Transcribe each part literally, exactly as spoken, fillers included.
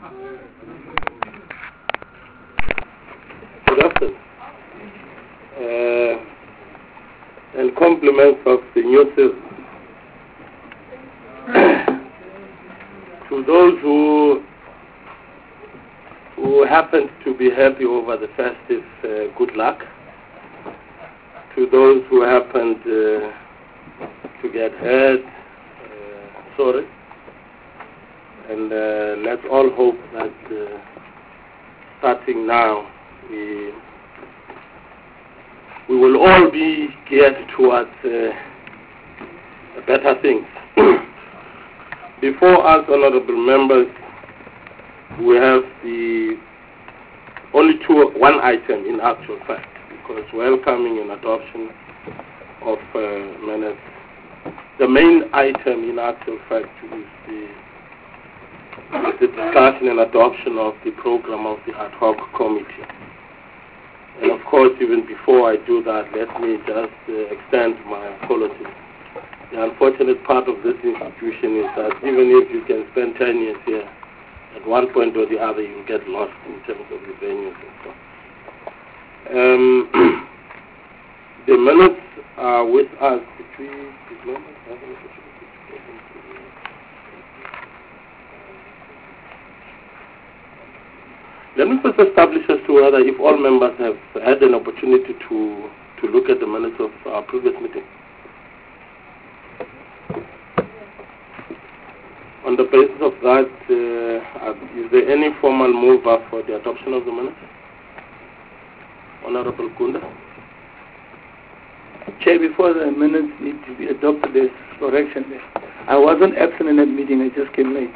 Good afternoon. Uh, and compliments of the new season. To those who who happened to be happy over the festive, uh, good luck. To those who happened uh, to get hurt, uh, sorry. And uh, let's all hope that uh, starting now, we we will all be geared towards uh, better things. Before us, honorable members, we have the only two, one item in actual fact, because welcoming and adoption of uh, minutes. The main item in actual fact is the, the discussion and adoption of the program of the ad hoc committee. And of course, even before I do that, let me just uh, extend my apologies. The unfortunate part of this institution is that even if you can spend ten years here, at one point or the other you get lost in terms of the venues and so on. Um, the minutes are with us. Did we, did members have an opportunity to get into the... Let me first establish as to whether if all members have had an opportunity to, to look at the minutes of our previous meeting. On the basis of that, uh, is there any formal mover for the adoption of the minutes? Honorable Kunda. Chair, before the minutes need to be adopted, there's correction there. I wasn't absent in that meeting, I just came late.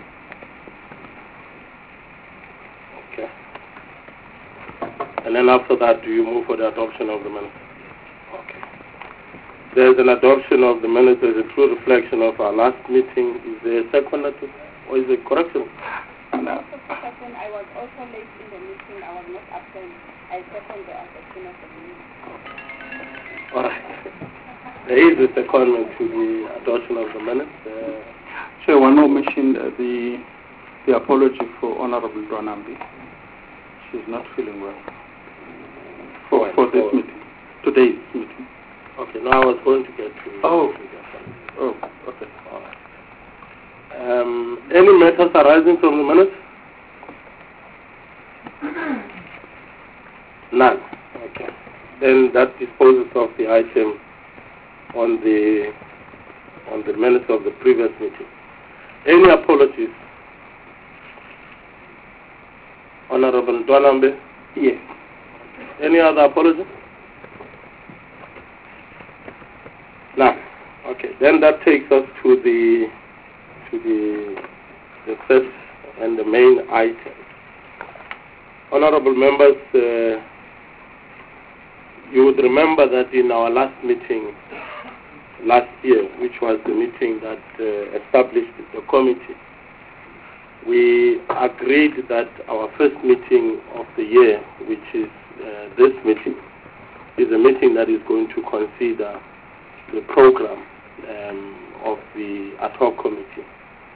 Okay. And then after that, do you move for the adoption of the minutes? Okay. There's an adoption of the minutes as a true reflection of our last meeting. Is there a second or is it correction? No. I was also late in the meeting. I was not absent. I second the adoption of the minutes. All right. There is a secondment to the adoption of the minutes. Uh, so one more mention uh, the the apology for Honorable Dwanambi. She's not feeling well. For, for this for meeting. Today's meeting. Okay, now I was going to get to... Oh, to get oh, okay. All right. Um, any matters arising from the minutes? None. Okay. Then that disposes of the item on the on the minutes of the previous meeting. Any apologies? Honorable Dwanambe? Yes. Any other apologies? None. Okay. Then that takes us to the to the the first and the main item. Honorable members, uh, you would remember that in our last meeting last year, which was the meeting that uh, established the committee, we agreed that our first meeting of the year, which is uh, this meeting, is a meeting that is going to consider the program um, of the ad hoc committee.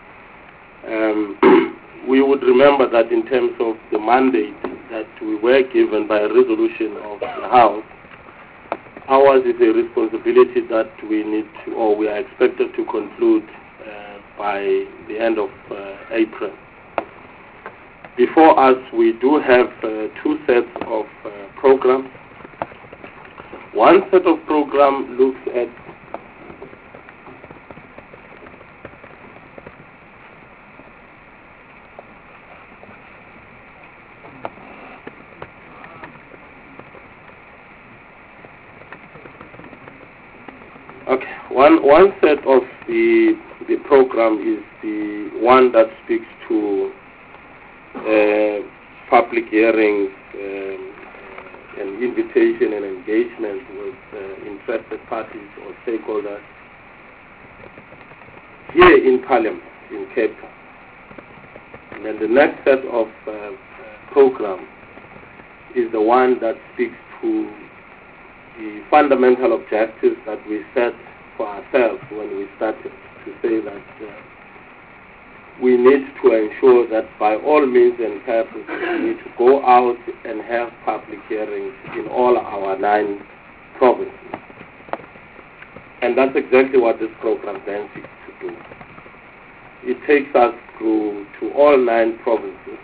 Um, we would remember that in terms of the mandate that we were given by a resolution of the House, ours is a responsibility that we need to, or we are expected to conclude uh, by the end of uh, April. Before us, we do have uh, two sets of uh, programs. One set of program looks at Okay, one one set of the the program is the one that speaks to uh, public hearings, um, and invitation and engagement with uh, interested parties or stakeholders here in Parliament in Cape Town. And then the next set of uh, uh, program is the one that speaks to the fundamental objectives that we set for ourselves when we started, to say that uh, we need to ensure that by all means and purposes we need to go out and have public hearings in all our nine provinces. And that's exactly what this program then seeks to do. It takes us through to all nine provinces.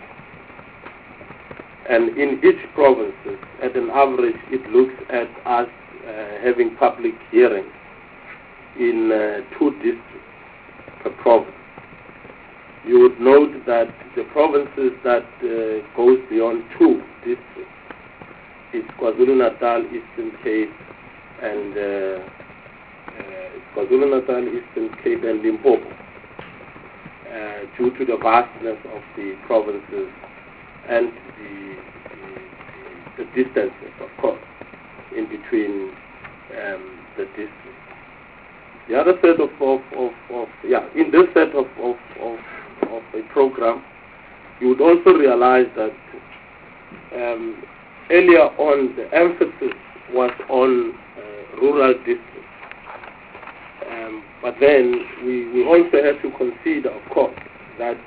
And in each province, at an average, it looks at us uh, having public hearings in uh, two districts per province. You would note that the provinces that uh, goes beyond two districts is KwaZulu-Natal, Eastern Cape, and uh, uh, KwaZulu-Natal, Eastern Cape, and Limpopo, uh, due to the vastness of the provinces and the, the, the distances, of course, in between um, the districts. The other set of, of, of, of yeah, in this set of, of, of, of a program, you would also realize that um, earlier on the emphasis was on uh, rural districts. Um, but then we, we also have to consider, of course, that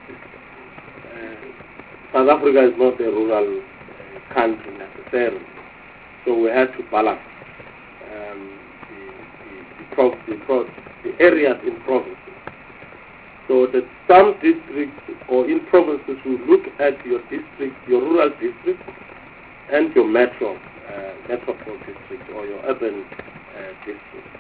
uh, South Africa is not a rural uh, country necessarily. So we have to balance um, the, the, the, pro, the, pro, the areas in provinces. So that some districts or in provinces will look at your district, your rural district, and your metro, uh, metropole district or your urban uh, district.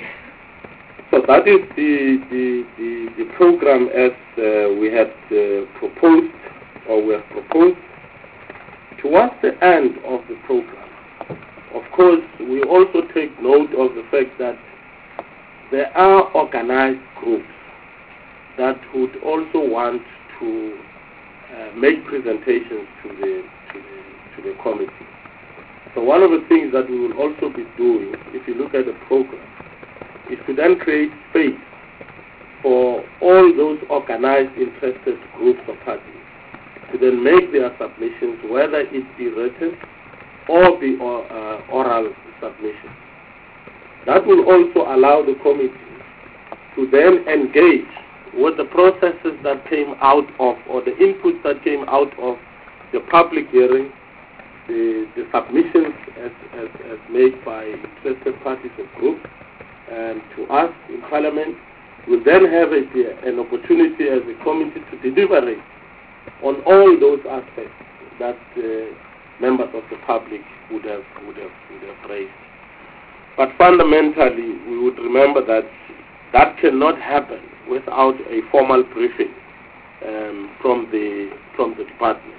So that is the the, the, the program as uh, we had uh, proposed or we have proposed. Towards the end of the program, of course, we also take note of the fact that there are organized groups that would also want to uh, make presentations to the, to the to the committee. So one of the things that we will also be doing, if you look at the program, is to then create space for all those organized interested groups or parties to then make their submissions, whether it be written or be or, uh, oral submissions. That will also allow the committee to then engage with the processes that came out of, or the inputs that came out of the public hearing, the, the submissions as, as, as made by interested parties or groups, and to us in Parliament. We'll then have a, an opportunity as a committee to deliberate on all those aspects that uh, members of the public would have, would have, would have raised. But fundamentally, we would remember that that cannot happen without a formal briefing um, from the from the department.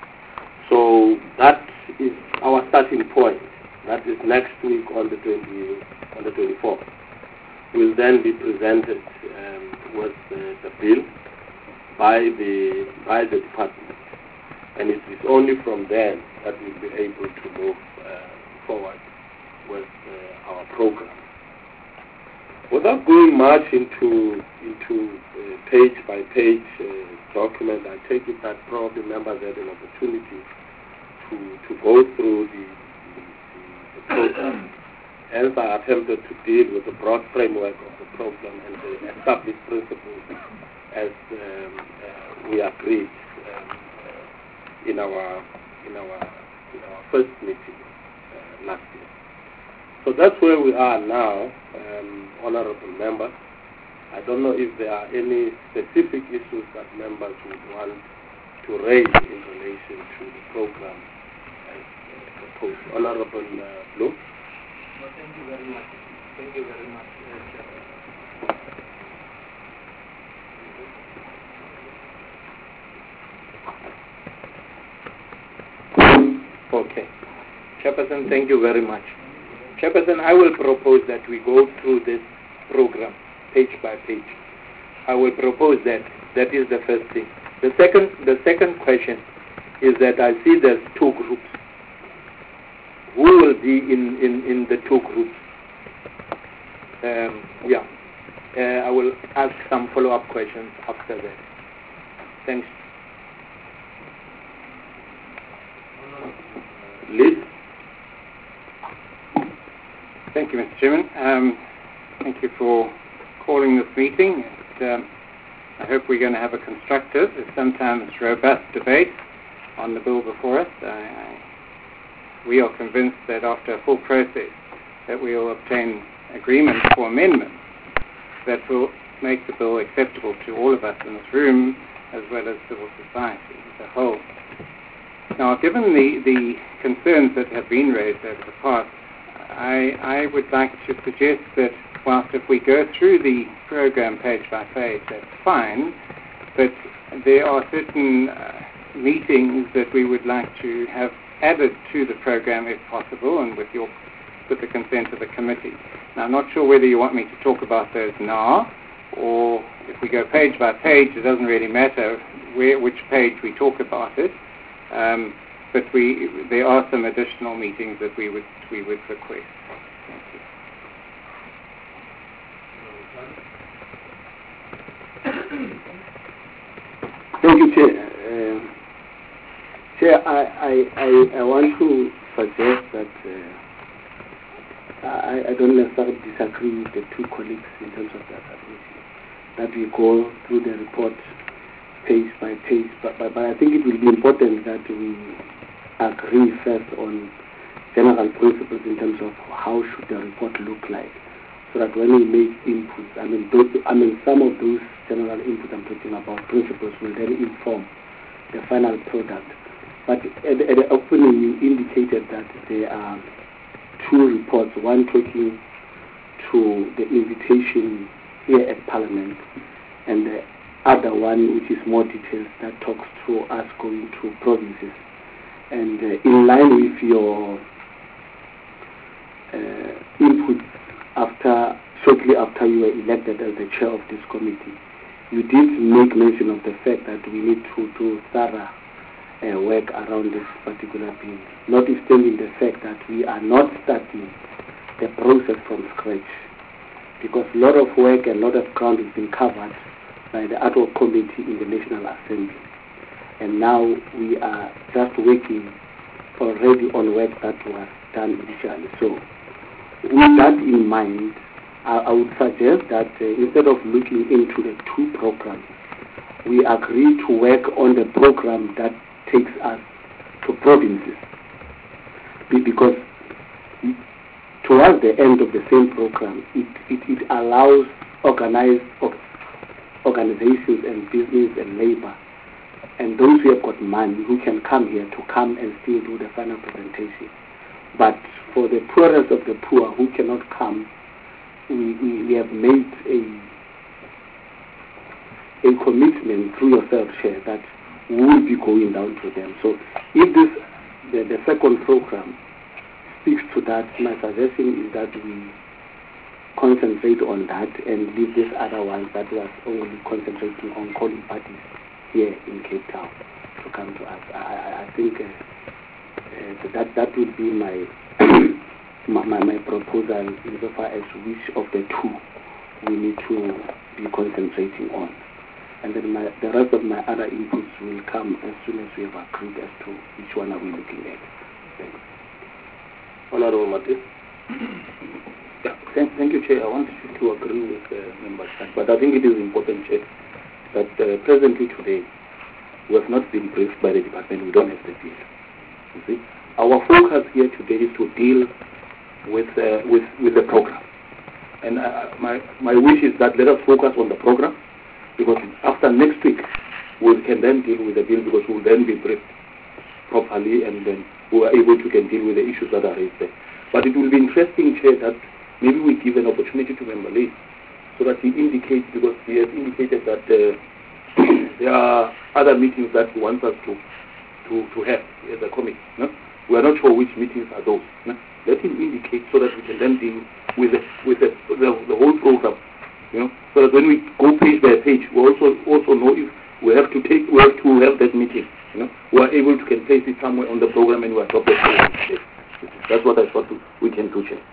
So that is our starting point. That is next week on the twenty on the twenty-fourth. Will then be presented um, with the, the bill by the by the department, and it is only from then that we'll be able to move uh, forward with uh, our program. Without going much into into uh, page by page uh, document, I take it that probably members had an opportunity to to go through the, the, the program. As I attempted to deal with the broad framework of the program and the established principles as um, uh, we agreed um, uh, in our in our in our first meeting uh, last year. So that's where we are now, um, honorable members. I don't know if there are any specific issues that members would want to raise in relation to the program as uh, proposed. Honorable uh, Blue. Well, thank you very much. Thank you very much, uh, Okay. Chairperson, thank you very much. Chairperson, I will propose that we go through this program page by page. I will propose that. That is the first thing. The second, the second question is that I see there's two groups. Who will be in, in, in the two groups? Um, yeah. Uh, I will ask some follow-up questions after that. Thanks. Liz? Thank you, Mister Chairman. Um, thank you for calling this meeting. It, um, I hope we're going to have a constructive, if sometimes robust, debate on the bill before us. I, I, we are convinced that after a full process that we will obtain agreement for amendments that will make the bill acceptable to all of us in this room as well as civil society as a whole. Now, given the, the concerns that have been raised over the past, I, I would like to suggest that whilst if we go through the program page by page, that's fine, but there are certain uh, meetings that we would like to have added to the program if possible and with your with the consent of the committee. Now, I'm not sure whether you want me to talk about those now, or if we go page by page, it doesn't really matter where, which page we talk about it. Um, but we, there are some additional meetings that we would we would request. Thank you. Thank you, Chair. Uh, Chair, I, I, I, I want to suggest that uh, I, I don't necessarily disagree with the two colleagues in terms of that submission, that we go through the report page by page, but, but, but I think it will be important that we agree first on general principles in terms of how should the report look like, so that when we make inputs, I mean, those, I mean, some of those general inputs I'm talking about, principles, will then inform the final product. But at, at the opening, you indicated that there are two reports, one talking to the invitation here at Parliament, and the other one which is more detailed that talks to us going to provinces. And uh, in line with your uh, input after shortly after you were elected as the chair of this committee, you did make mention of the fact that we need to do thorough uh, work around this particular bill, notwithstanding the fact that we are not starting the process from scratch, because a lot of work and a lot of ground has been covered by the ad hoc committee in the National Assembly. And now we are just working already on work that was done initially. So with that in mind, I, I would suggest that uh, instead of looking into the two programs, we agree to work on the program that takes us to provinces. Be- because towards the end of the same program, it, it, it allows organized or organizations and business and labor and those who have got money who can come here to come and still do the final presentation. But for the poorest of the poor who cannot come, we, we, we have made a a commitment through yourself, Chair, that we will be going down to them. So if this the, the second program speaks to that, my suggestion is that we concentrate on that and leave this other one that was only concentrating on calling parties here in Cape Town to come to us. I, I, I think uh, uh, that that would be my, my my proposal insofar as which of the two we need to be concentrating on. And then my, the rest of my other inputs will come as soon as we have agreed as to which one are we looking at. Thanks. Honorable Martin. Yeah, thank, thank you, Chair. I want you to agree with uh, Member Stan, but I think it is important, Chair, that uh, presently today we have not been briefed by the department. We don't have the deal. You see, our focus here today is to deal with uh, with with the program, and uh, my my wish is that let us focus on the program, because after next week we can then deal with the bill, because we will then be briefed properly, and then we are able to can deal with the issues that are raised there. But it will be interesting, Chair, that maybe we give an opportunity to Member Lee so that he indicates, because he has indicated that uh, there are other meetings that he wants us to to, to have as a committee. No? We are not sure which meetings are those. No? Let him indicate so that we can then deal with the, with the, the, the whole program. You know, so that when we go page by page, we also also know if we have to take, we have to have that meeting. You know, we are able to can place it somewhere on the program and we adopt it. That's what I thought we can do, Chair.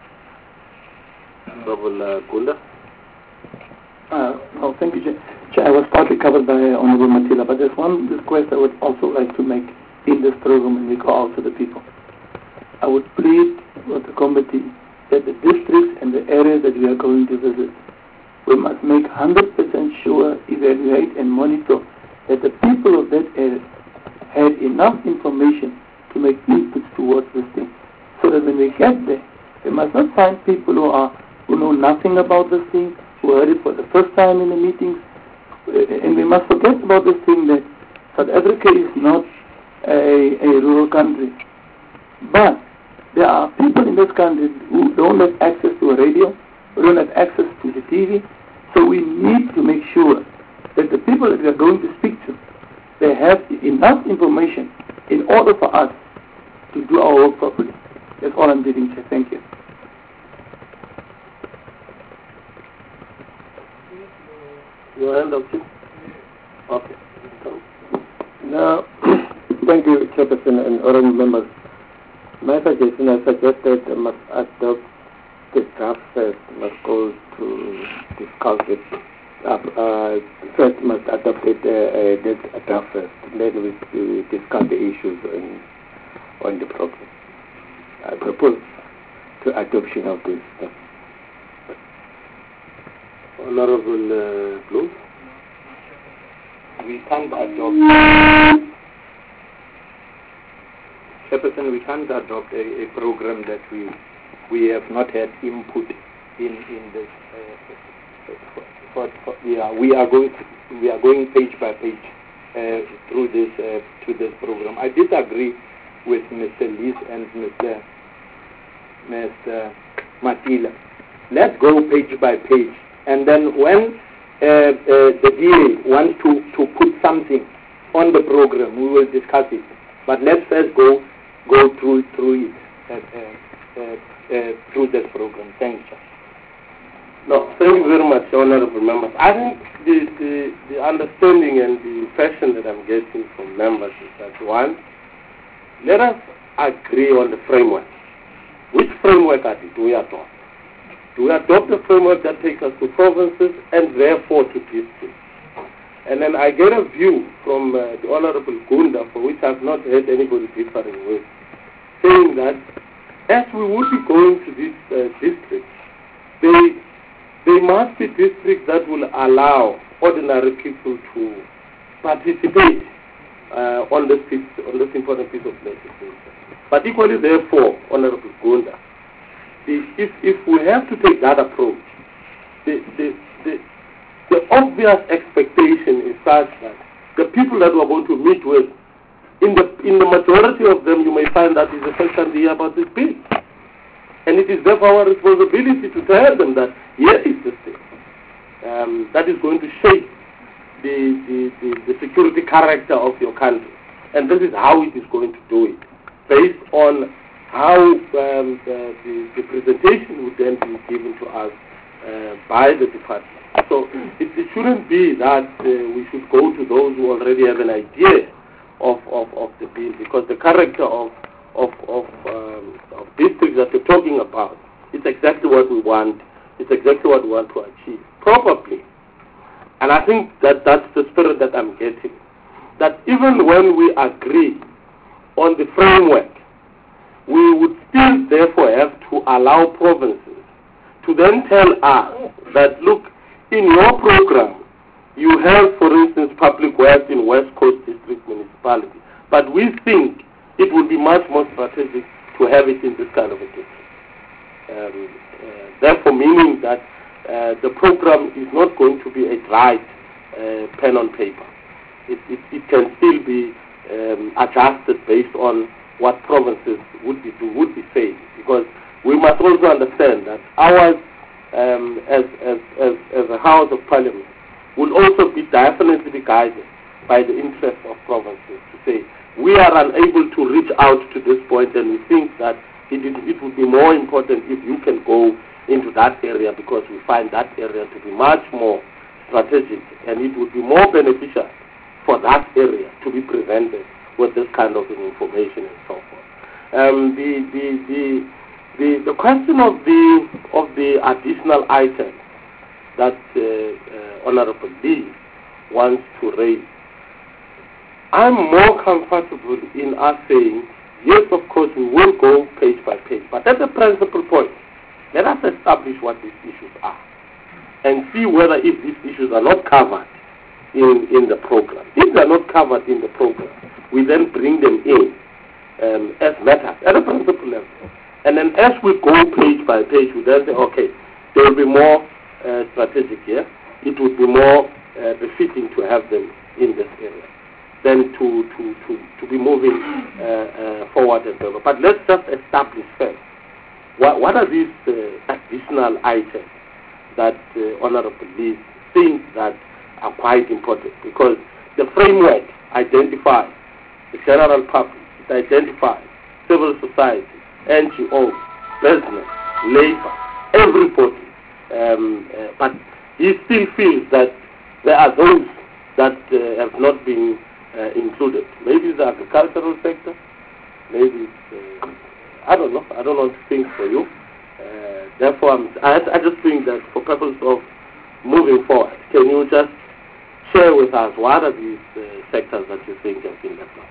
Honorable Gunda. Uh, oh, thank you, Chair. Chair, I was partly covered by uh, Honorable Matila, but there's one request I would also like to make in this program when we go out to the people. I would plead with the committee that the districts and the areas that we are going to visit we must make one hundred percent sure, evaluate and monitor that the people of that area had enough information to make inputs towards this thing. So that when we get there, we must not find people who are who know nothing about this thing, who heard it for the first time in the meetings. And we must forget about this thing that South Africa is not a, a rural country. But there are people in this country who don't have access to a radio, who don't have access to the T V. So we need to make sure that the people that we are going to speak to, they have enough information in order for us to do our work properly. That's all I'm doing, Chair. Thank you. Your hand up, Chief? Okay. Now, thank you, Chairperson and honorable members. My suggestion, I suggested I must adopt the draft first, must go to discuss it. Uh, uh, first must adopt it, uh, uh, the draft first, then we, we discuss the issues on, on the program. I propose to adoption of this. Honorable uh, Blue? We can't adopt, Chairperson, we can't adopt a, a program that we we have not had input in in this. Uh, for, for, yeah, we are going we are going page by page uh, through this uh, to this program. I disagree with Mister Lees and Mister Mister Matila. Let's go page by page, and then when uh, uh, the D A wants to, to put something on the program, we will discuss it. But let's first go go through through it uh, uh, uh, uh, through this program. Thanks, Chair. No, thank you very much, honorable members. I think the, the, the understanding and the impression that I'm getting from members is that, one, let us agree on the framework. Which framework are do we adopt? Do we adopt a framework that takes us to provinces and therefore to districts? And then I get a view from uh, the Honorable Gunda, for which I've not heard anybody differing with, saying that as we would be going to these uh, districts, they, they must be districts that will allow ordinary people to participate uh, on, this piece, on this important piece of legislation. But equally, therefore, Honorable Gunda, the, if, if we have to take that approach, the, the, the, the obvious expectation is such that the people that we are going to meet with, in the in the majority of them, you may find that it's the first time they hear about this bill. And it is therefore our responsibility to tell them that here is this thing um, that is going to shape the, the, the, the security character of your country. And this is how it is going to do it, based on how um, the, the, the presentation would then be given to us uh, by the department. So it, it shouldn't be that uh, we should go to those who already have an idea of, of, of the bill, because the character of of, of, um, of districts that we're talking about, it's exactly what we want. It's exactly what we want to achieve, probably. And I think that that's the spirit that I'm getting. That even when we agree on the framework, we would still therefore have to allow provinces to then tell us that, look, in your program, you have, for instance, public works in West Coast District Municipality, but we think it would be much more strategic to have it in this kind of a district. Um, uh, therefore, meaning that uh, the program is not going to be a dry uh, pen on paper. It, it, it can still be um, adjusted based on what provinces would be would be saying, because we must also understand that ours, um, as, as as as a House of Parliament, will also be definitely be guided by the interests of provinces to say we are unable to reach out to this point, and we think that it, it, it would be more important if you can go into that area, because we find that area to be much more strategic, and it would be more beneficial for that area to be presented with this kind of information and so forth. Um, the, the, the, the, the question of the, of the additional items that uh, uh, Honorable Lee wants to raise, I'm more comfortable in us saying, yes, of course, we will go page by page, but at the principal point, let us establish what these issues are. and see whether if these issues are not covered in, in the program. If they are not covered in the program, we then bring them in um, as matters at a principal level. And then as we go page by page, we then say, okay, there will be more uh, strategic here. It would be more uh, befitting to have them in this area than to, to, to, to be moving uh, uh, forward and further. But let's just establish first, what, what are these uh, additional items that uh, Honorable Lee thinks that are quite important? Because the framework identifies the general public, it identifies civil society, N G Os, business, labor, everybody. Um, uh, but he still feels that there are those that uh, have not been uh, included. Maybe the agricultural sector, maybe it's, uh, I don't know. I don't know what to think for you. Uh, therefore, I'm, I, I just think that for purpose of moving forward, can you just share with us what are these uh, sectors that you think have been left out?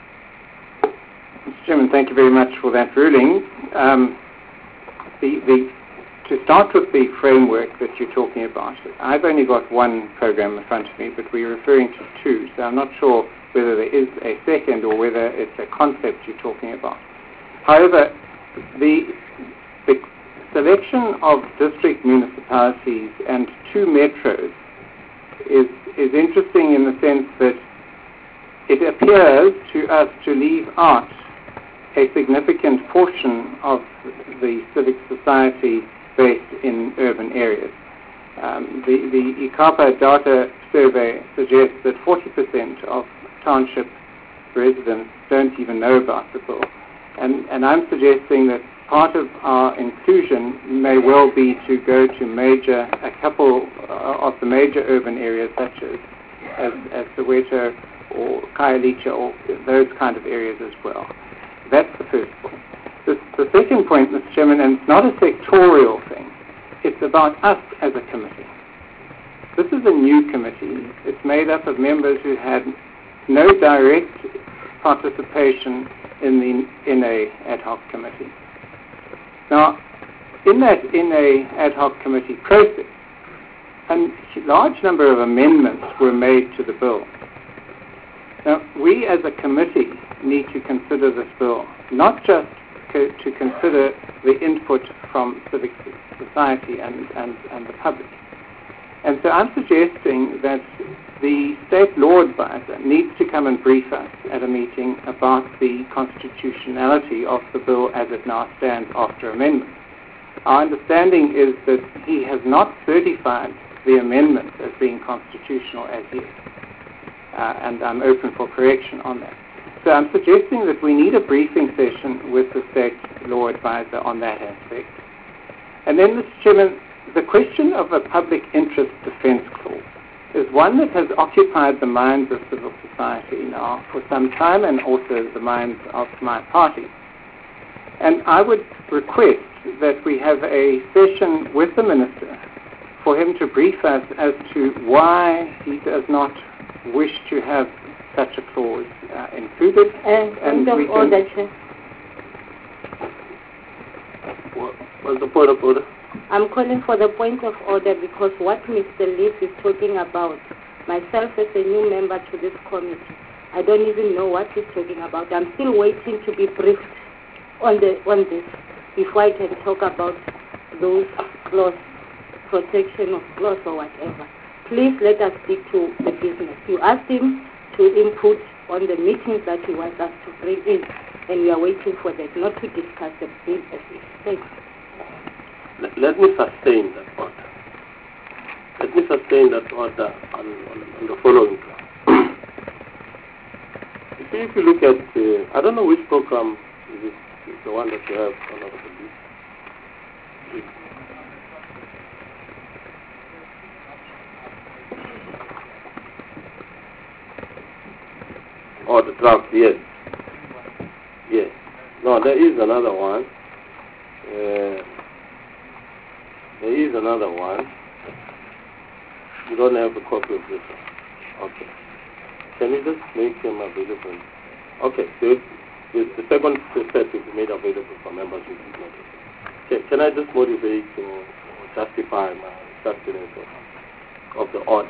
Mister Chairman, thank you very much for that ruling. Um, the, the, to start with the framework that you're talking about, I've only got one program in front of me, but we're referring to two, so I'm not sure whether there is a second or whether it's a concept you're talking about. However, the, the selection of district municipalities and two metros is, is interesting in the sense that it appears to us to leave out a significant portion of the civic society based in urban areas. Um, the, the ICAPA data survey suggests that forty percent of township residents don't even know about the bill. And, and I'm suggesting that part of our inclusion may well be to go to major, a couple uh, of the major urban areas such as, as, as Soweto or Khayelitsha or those kind of areas as well. That's the first point. The, the second point, Mister Chairman, and it's not a sectorial thing, it's about us as a committee. This is a new committee. It's made up of members who had no direct participation in the in a ad hoc committee. Now, in that in a ad hoc committee process, a large number of amendments were made to the bill. Now, we as a committee need to consider this bill, not just co- to consider the input from civic society and, and, and the public. And so I'm suggesting that the state law advisor needs to come and brief us at a meeting about the constitutionality of the bill as it now stands after amendment. Our understanding is that he has not certified the amendment as being constitutional as yet. Uh, and I'm open for correction on that. So I'm suggesting that we need a briefing session with the state law advisor on that aspect. And then, Mister Chairman, the question of a public interest defense clause is one that has occupied the minds of civil society now for some time, and also the minds of my party. And I would request that we have a session with the Minister for him to brief us as to why he does not wish to have such a clause uh, included. And, and we of order, Chair. What, what's the point of order? I'm calling for the point of order because what Mister Leaf is talking about, myself as a new member to this committee, I don't even know what he's talking about. I'm still waiting to be briefed on the on this before I can talk about those clause, protection of clause or whatever. Please let us stick to the business. You asked him to input on the meetings that he wants us to bring in, and we are waiting for that, not to discuss the bill as if. Thanks. Let, let me sustain that order. Let me sustain that order on, on, on the following ground. You see, if you look at, uh, I don't know which program is, it, is the one that you have on our list. Oh, the draft, yes. Yes. No, there is another one. Uh, there is another one. You don't have a copy of this one. Okay. Can you just make them available? Okay, so the, the second set will be made available for members who did not. Okay, can I just motivate or justify my sustenance of, of the order.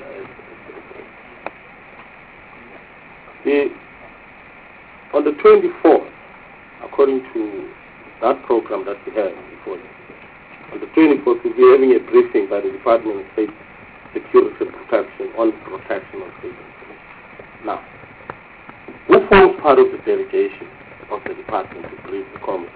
The, on the twenty-fourth, according to that program that we have before you, on the twenty-fourth we'll be having a briefing by the Department of State Security and Protection on the protection of state information. Now, who forms part of the delegation of the department to brief the committee?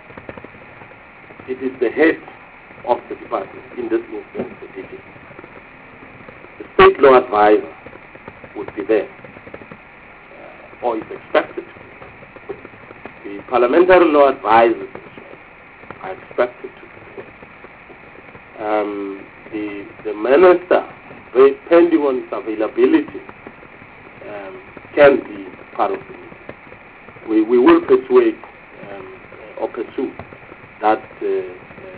It is the head of the department, in this instance the D G. The state law advisor would be there, uh, or is expected to be. The parliamentary law advisors are expected to be there. Um, the, the minister, depending on his availability, um, can be part of the meeting. We, we will persuade um, or pursue that uh, uh,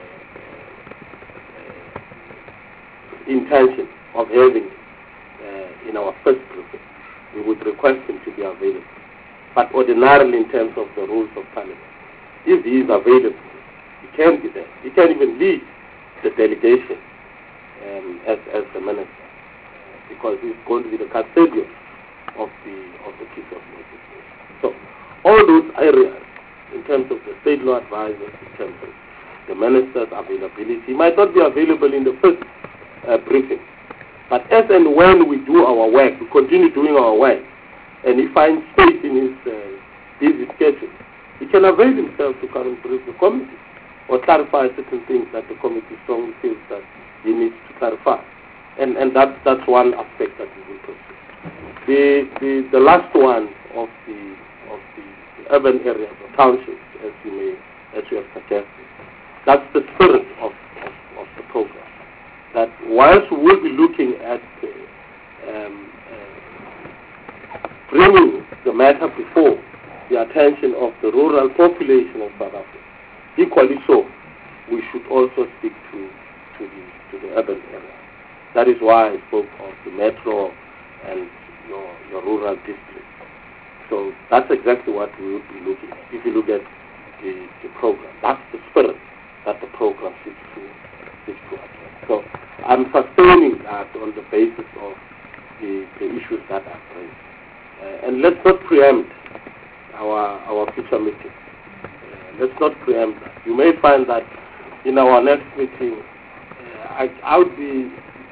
uh, intention of having uh, in our first briefing. We would request him to be available. But ordinarily, in terms of the rules of parliament, if he is available, he can be there. He can even lead the delegation um, as, as the minister, uh, because he's going to be the custodian of the of the piece of legislation. So all those areas, in terms of the state law advisors, in terms of the minister's availability, might not be available in the first uh, briefing. But as and when we do our work, we continue doing our work, and he finds space in his uh, busy schedule, he can avail himself to come and brief the committee or clarify certain things that the committee strongly feels that he needs to clarify. And and that, that's one aspect that we will pursue. The, the, the last one of the of the, the urban areas or townships, as you may as you have suggested, that's the spirit of, of, of the program. That whilst we will be looking at uh, um, uh, bringing the matter before the attention of the rural population of South Africa, equally so, we should also speak to to the to the urban area. That is why I spoke of the metro and your your rural district. So that's exactly what we would be looking at. If you look at the, the program, that's the spirit that the program seeks to seeks to address. So I'm sustaining that on the basis of the, the issues that I've raised. Uh, and let's not preempt our our future meeting. Uh, let's not preempt that. You may find that in our next meeting, uh, I, I would be.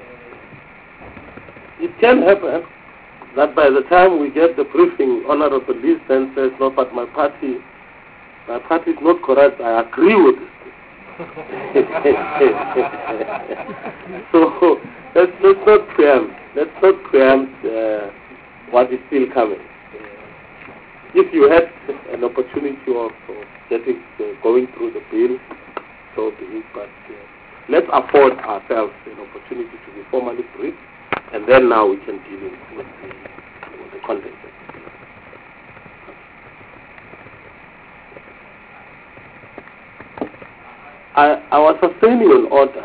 Uh, it can happen that by the time we get the briefing, Honorable Lee then says, "No, but my party, my party is not correct. I agree with this." So let's let's not preempt. Let's not preempt uh, what is still coming. If you had an opportunity of, of getting uh, going through the bill, so be it. But uh, let's afford ourselves an opportunity to be formally briefed, and then now we can deal with the, with the content. I, I was sustaining an order.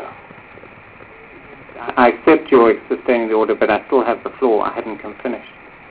I accept your sustaining the order, but I still have the floor. I hadn't come finished.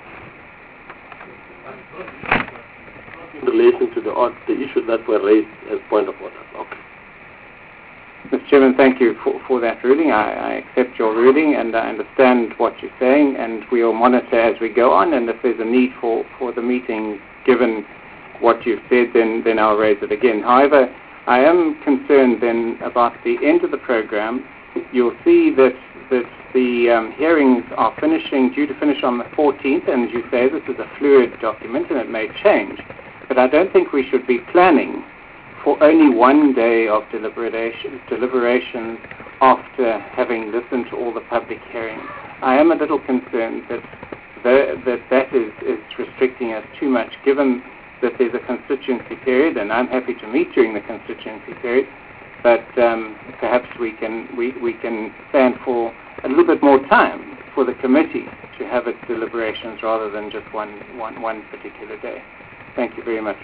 In relation to the, order, the issues that were raised as point of order. Okay. Mister Chairman, thank you for, for that ruling. I, I accept your ruling and I understand what you're saying, and we will monitor as we go on, and if there's a need for, for the meeting, given what you've said, then, then I'll raise it again. However, I am concerned then about the end of the program. You'll see that that the um, hearings are finishing, due to finish on the fourteenth, and as you say, this is a fluid document and it may change. But I don't think we should be planning for only one day of deliberation, deliberations after having listened to all the public hearings. I am a little concerned that the, that, that is, is restricting us too much, given that there's a constituency period, and I'm happy to meet during the constituency period, but um, perhaps we can we, we can plan for a little bit more time for the committee to have its deliberations rather than just one, one, one particular day. Thank you very much,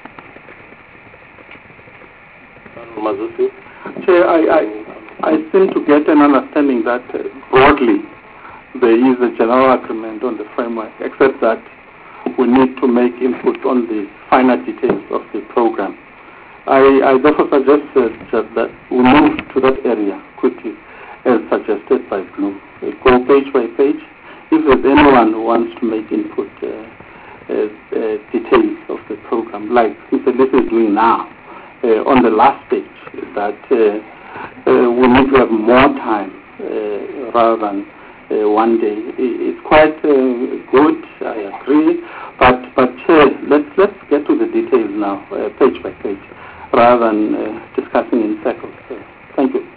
Mister Chair. Chair, I, I, I seem to get an understanding that uh, broadly there is a general agreement on the framework, except that we need to make input on the finer details of the program. I, I therefore suggest uh, that we move to that area quickly. as suggested by Bloom. We go page by page. If there's anyone who wants to make input, uh, uh, uh, details of the program, like Mister Liss is doing now, uh, on the last page, that uh, uh, we need to have more time uh, rather than uh, one day. It's quite uh, good, I agree, but but uh, let's let's get to the details now, uh, page by page, rather than uh, discussing in circles. Uh, thank you.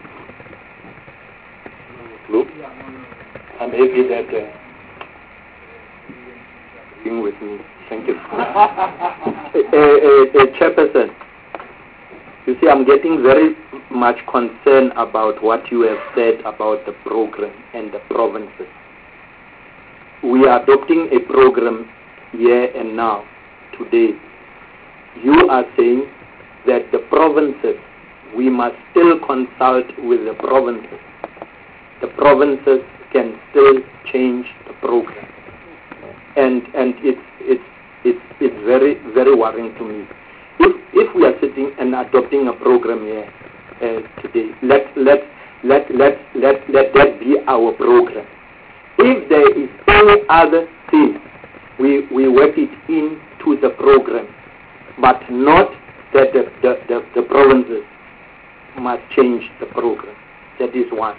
Look, I'm happy that uh, being with me. Thank you. uh, uh, uh, Chairperson, you see, I'm getting very much concerned about what you have said about the program and the provinces. We are adopting a program here and now, today. You are saying that the provinces, we must still consult with the provinces. The provinces can still change the program. And and it's it's it's it's very very worrying to me. If if we are sitting and adopting a program here uh, today, let let let let let let that be our program. If there is any other thing, we we work it into the program, but not that the the, the, the provinces must change the program. That is one.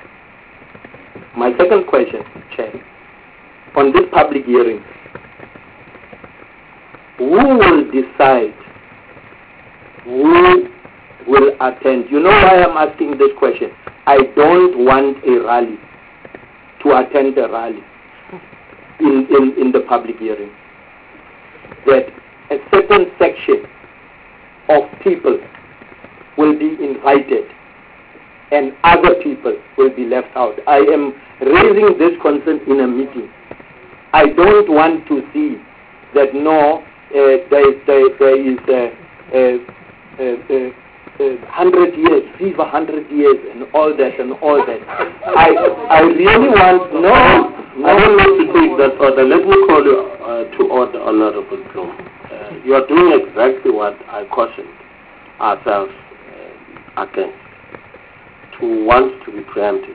My second question, Chair, on this public hearing, who will decide who will attend? You know why I'm asking this question? I don't want a rally to attend a rally in, in, in the public hearing. That a certain section of people will be invited and other people will be left out. I am raising this concern in a meeting. I don't want to see that no, uh, there, there, there is a, a, a, a, a hundred years, fever hundred years, and all that and all that. I I really want no. no I don't want to take that order. Let me call you uh, to order, Honorable Bloom. Uh, you are doing exactly what I cautioned ourselves uh, against. To want to be preemptive,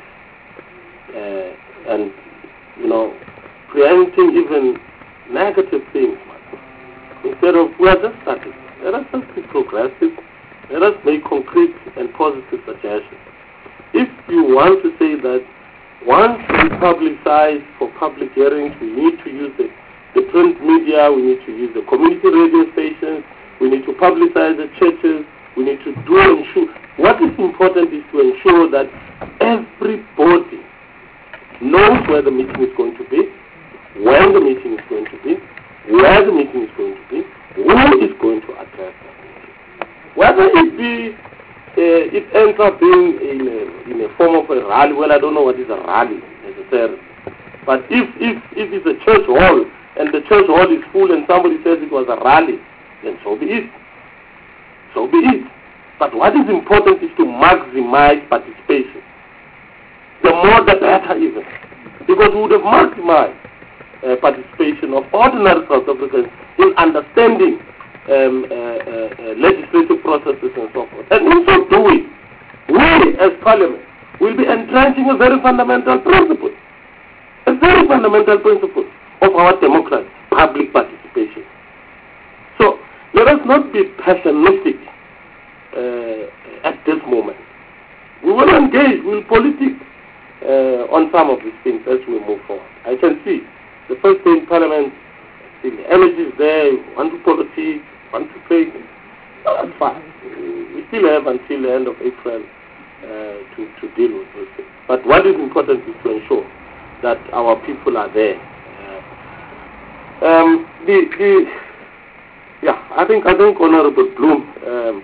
uh, and you know, preempting even negative things. Instead of, we are just starting. Let us just be progressive. Let us make concrete and positive suggestions. If you want to say that once we publicize for public hearings, we need to use the, the print media, we need to use the community radio stations, we need to publicize the churches, we need to do ensure. What is important is to ensure that everybody knows where the meeting is going to be, when the meeting is going to be, where the meeting is going to be, who is going to address that meeting. Whether it be, uh, it ends up being in a, in a form of a rally. Well, I don't know what is a rally necessarily. But if, if, if it's a church hall and the church hall is full and somebody says it was a rally, then so be it. So be it. But what is important is to maximize participation. The more the better even. Because we would have maximized uh, participation of ordinary South Africans in understanding um, uh, uh, uh, legislative processes and so forth. And in so doing, we as Parliament will be entrenching a very fundamental principle. A very fundamental principle of our democracy, public participation. So let us not be pessimistic Uh, at this moment. We will engage, we will politic uh, on some of these things as we move forward. I can see the first day in Parliament, the energy is there, want to politic, want to take, no, that's fine. We still have until the end of April uh, to, to deal with those things. But what is important is to ensure that our people are there. Uh, um, the, the, yeah, I think, I think Honorable Bloom, um,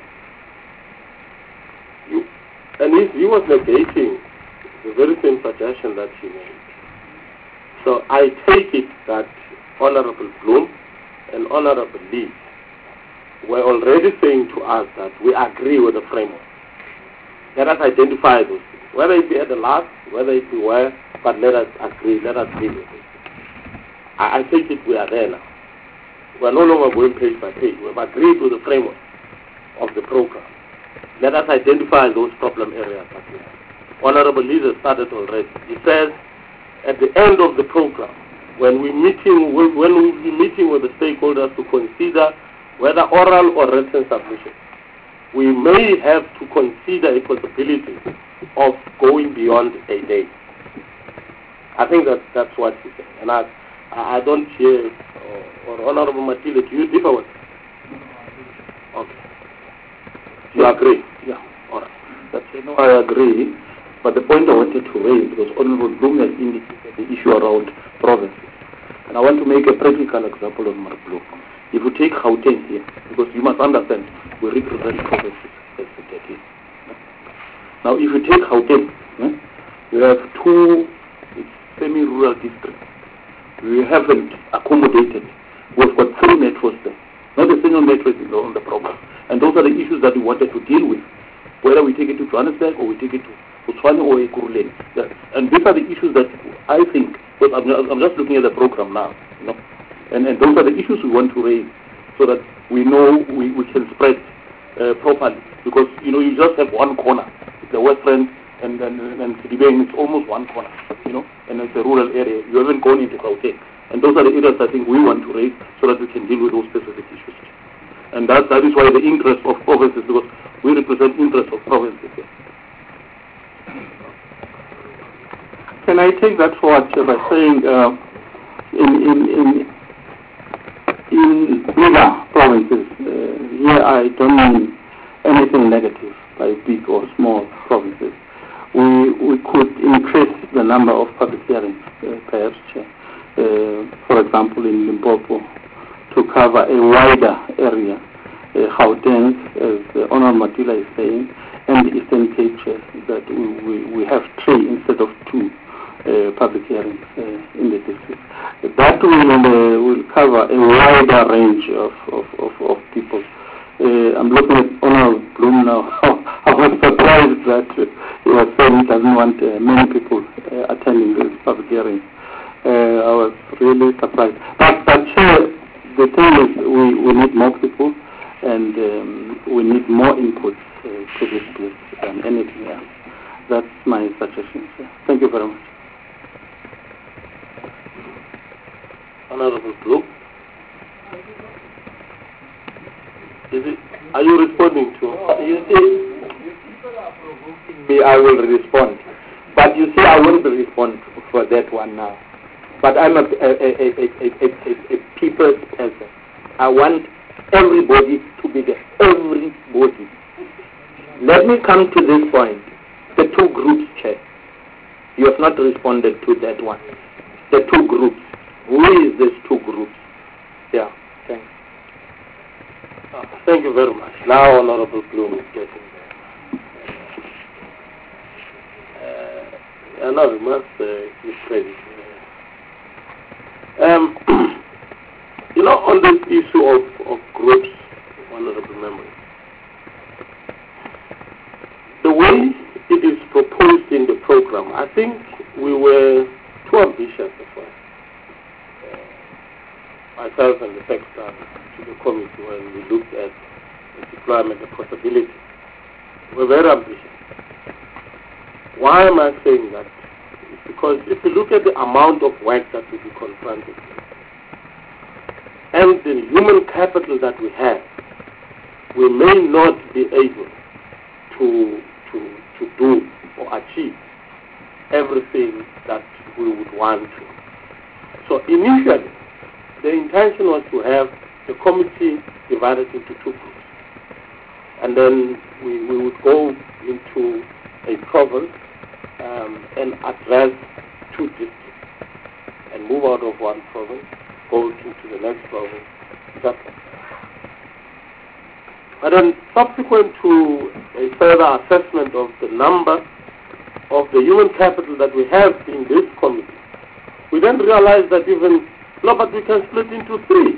and he, he was negating the very same suggestion that she made. So I take it that Honorable Bloom and Honorable Lee were already saying to us that we agree with the framework. Let us identify those things, whether it be at the last, whether it be where, but let us agree, let us deal with it. I, I take it we are there now. We are no longer going page by page. We have agreed with the framework of the program. Let us identify those problem areas that we have. Honorable Leader started already. He says at the end of the program, when we meeting when we be meeting with the stakeholders to consider whether oral or written submission, we may have to consider a possibility of going beyond a day. I think that that's what he said, and I I don't hear or, or Honorable Matilda, do you differ with? Okay. You agree? Yeah. All right. That's, you know, I agree. But the point I wanted to raise was Honorable Bloom has indicated the issue around provinces. And I want to make a practical example of Mark Bloom. If you take Gauteng here, because you must understand, we represent provinces as it is. Now, if you take Gauteng, eh, you have two semi-rural districts. We haven't accommodated. We've got three metros there. Not a single metro is on the program. And those are the issues that we wanted to deal with, whether we take it to Johannesburg or we take it to Botswana or Ekurhuleni. Yeah. And these are the issues that I think, because I'm, I'm just looking at the program now, you know, and, and those are the issues we want to raise so that we know we, we can spread uh, properly. Because, you know, you just have one corner, the Western and and, and Sidibeng, it's almost one corner, you know, and it's a rural area. You haven't gone into Gauteng. And those are the areas I think we want to raise so that we can deal with those specific issues. And that, that is why the interest of provinces, because we represent interest of provinces here. Can I take that forward by saying uh, in, in, in, in bigger provinces, uh, here I don't mean anything negative by big or small provinces. We, we could increase the number of public hearings, uh, perhaps, uh, for example, in Limpopo, to cover a wider area. Uh, Gauteng, as uh, Honorable Matula is saying, and the Eastern Cape, uh, that we, we, we have three instead of two uh, public hearings uh, in the district. That will, uh, will cover a wider range of, of, of, of people. Uh, I'm looking at Honorable Bloom now. I was surprised that uh, he was saying he doesn't want uh, many people uh, attending this public hearing. Uh, I was really surprised. But, but uh, the thing is, we, we need more people, and um, we need more input uh, to this place than anything else. That's my suggestion, sir. Thank you very much. Honorable Bloom, is it? Are you responding to? You see, me, I will respond. But you see, I won't respond for that one now. But I'm a, a, a, a, a, a, a people's person. I want everybody to be there. Everybody. Let me come to this point. The two groups, Chair. You have not responded to that one. The two groups. Who is these two groups? Yeah, thanks. Uh, thank you very much. Now Honorable Bloom is getting there. Uh, I know we must uh, give credit. Um, you know, on this issue of, of groups, Honorable Members, the way it is proposed in the program, I think we were too ambitious at first. Uh, myself and the secretary to the committee, when we looked at the deployment of possibility, we were very ambitious. Why am I saying that? It's because if you look at the amount of work that will be confronted with, and the human capital that we have, we may not be able to, to, to do or achieve everything that we would want to. So initially, the intention was to have the committee divided into two groups. And then we, we would go into a province um, and address two districts and move out of one province, go into the next province. Just but then subsequent to a further assessment of the number of the human capital that we have in this committee, we then realized that even, no, but we can split into three.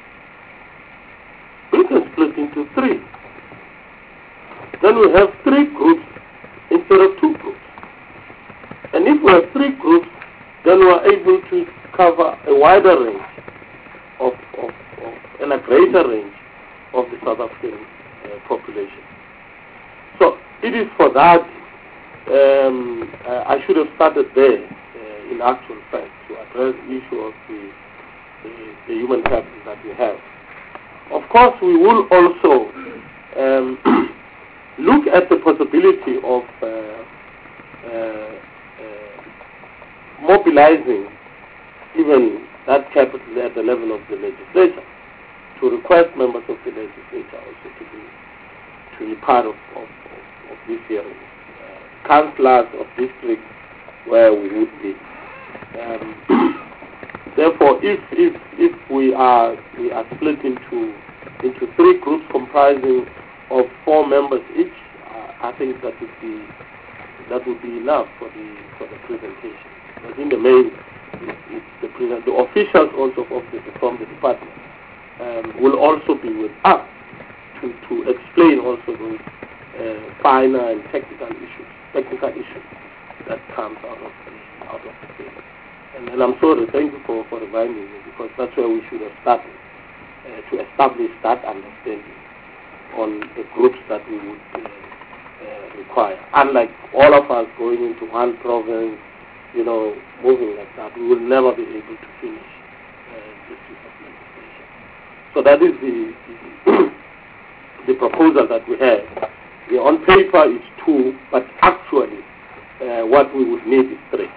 We can split into three. Then we have three groups instead of two groups. And if we have three groups, then we are able to cover a wider range of, of, of and a greater range of the South African uh, population. So it is for that um, uh, I should have started there, uh, in actual fact, to address the issue of the, the, the human capital that we have. Of course, we will also um, look at the possibility of uh, uh, uh, mobilizing even that capital at the level of the legislature, to request members of the legislature also to be to be part of, of, of, of this hearing. Uh, councillors of districts where we would be. Um, therefore, if if if we are we are split into into three groups comprising of four members each, uh, I think that would be that would be enough for the for the presentation. But in the main, it's, it's the present, the officials also of the, from the department um, will also be with us to to explain also those uh, finer and technical issues, technical issues that comes out of the out of the thing. And, and I'm sorry, thank you for, for reminding me, because that's where we should have started uh, to establish that understanding on the groups that we would uh, uh, require. Unlike all of us going into one province, you know, moving like that, we will never be able to finish uh, this piece of legislation. So that is the the, the proposal that we have. Yeah, on paper it's two, but actually uh, what we would need is three.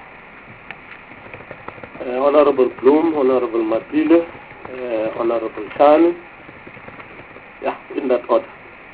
Uh, Honorable Bloom, Honorable Mapile, uh, Honorable Chani, yeah, in that order.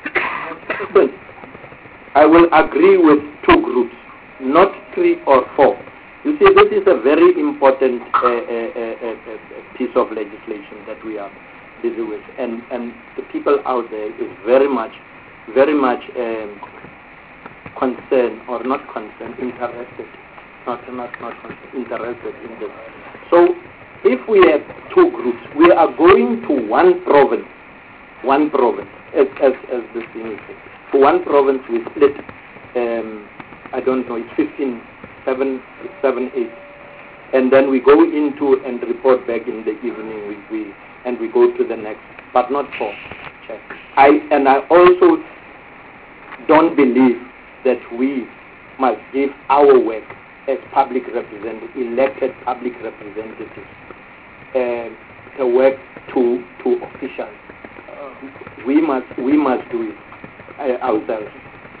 I will agree with two groups, not three or four. You see, this is a very important uh, uh, uh, uh, piece of legislation that we are busy with, and, and the people out there is very much, very much um, concerned, or not concerned, interested, not not not concerned, interested in this. So, if we have two groups, we are going to one province, one province, as as, as the thing is. For one province, we split. Um, I don't know, it's fifteen, seven, seven, eight, and then we go into and report back in the evening. We, we and we go to the next, but not four. Check. I and I also don't believe that we must give our work as public representatives, elected public representatives, uh, the work to to officials. Uh, we must we must do it uh, ourselves.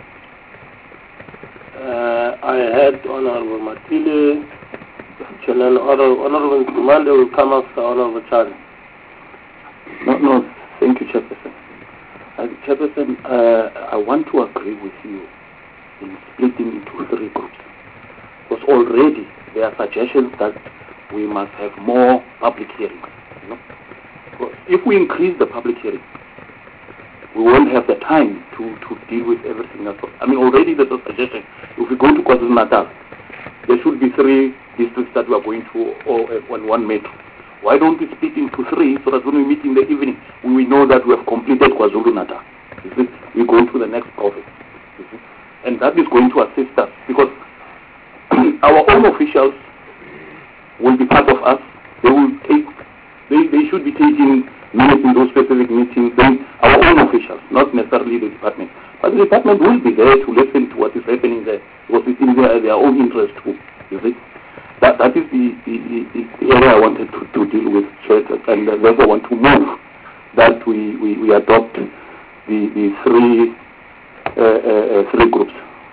Uh, I had Honorable Matile, Honorable, Honorable Commander will come after Honorable Chani. No, no, thank you, Chairperson. Uh, Chairperson, uh, I want to agree with you in splitting into three groups. Because already there are suggestions that we must have more public hearings. You know? Because if we increase the public hearings, we won't have the time to, to deal with everything else. I mean, already there's a suggestion. If we go to KwaZulu-Natal, there should be three districts that we are going to, or uh, on one metro. Why don't we split into three so that when we meet in the evening, we know that we have completed KwaZulu-Natal? We go to the next province. And that is going to assist us, because our own officials will be part of us. They will take, they, they should be taking minutes in those specific meetings. Then our own officials, not necessarily the department. But the department will be there to listen to what is happening there, because it's in their, their own interest too. You see? That, that is the, the, the, the area I wanted to, to deal with, and therefore I want to move that we, we, we adopt the, the three, uh, uh, three groups.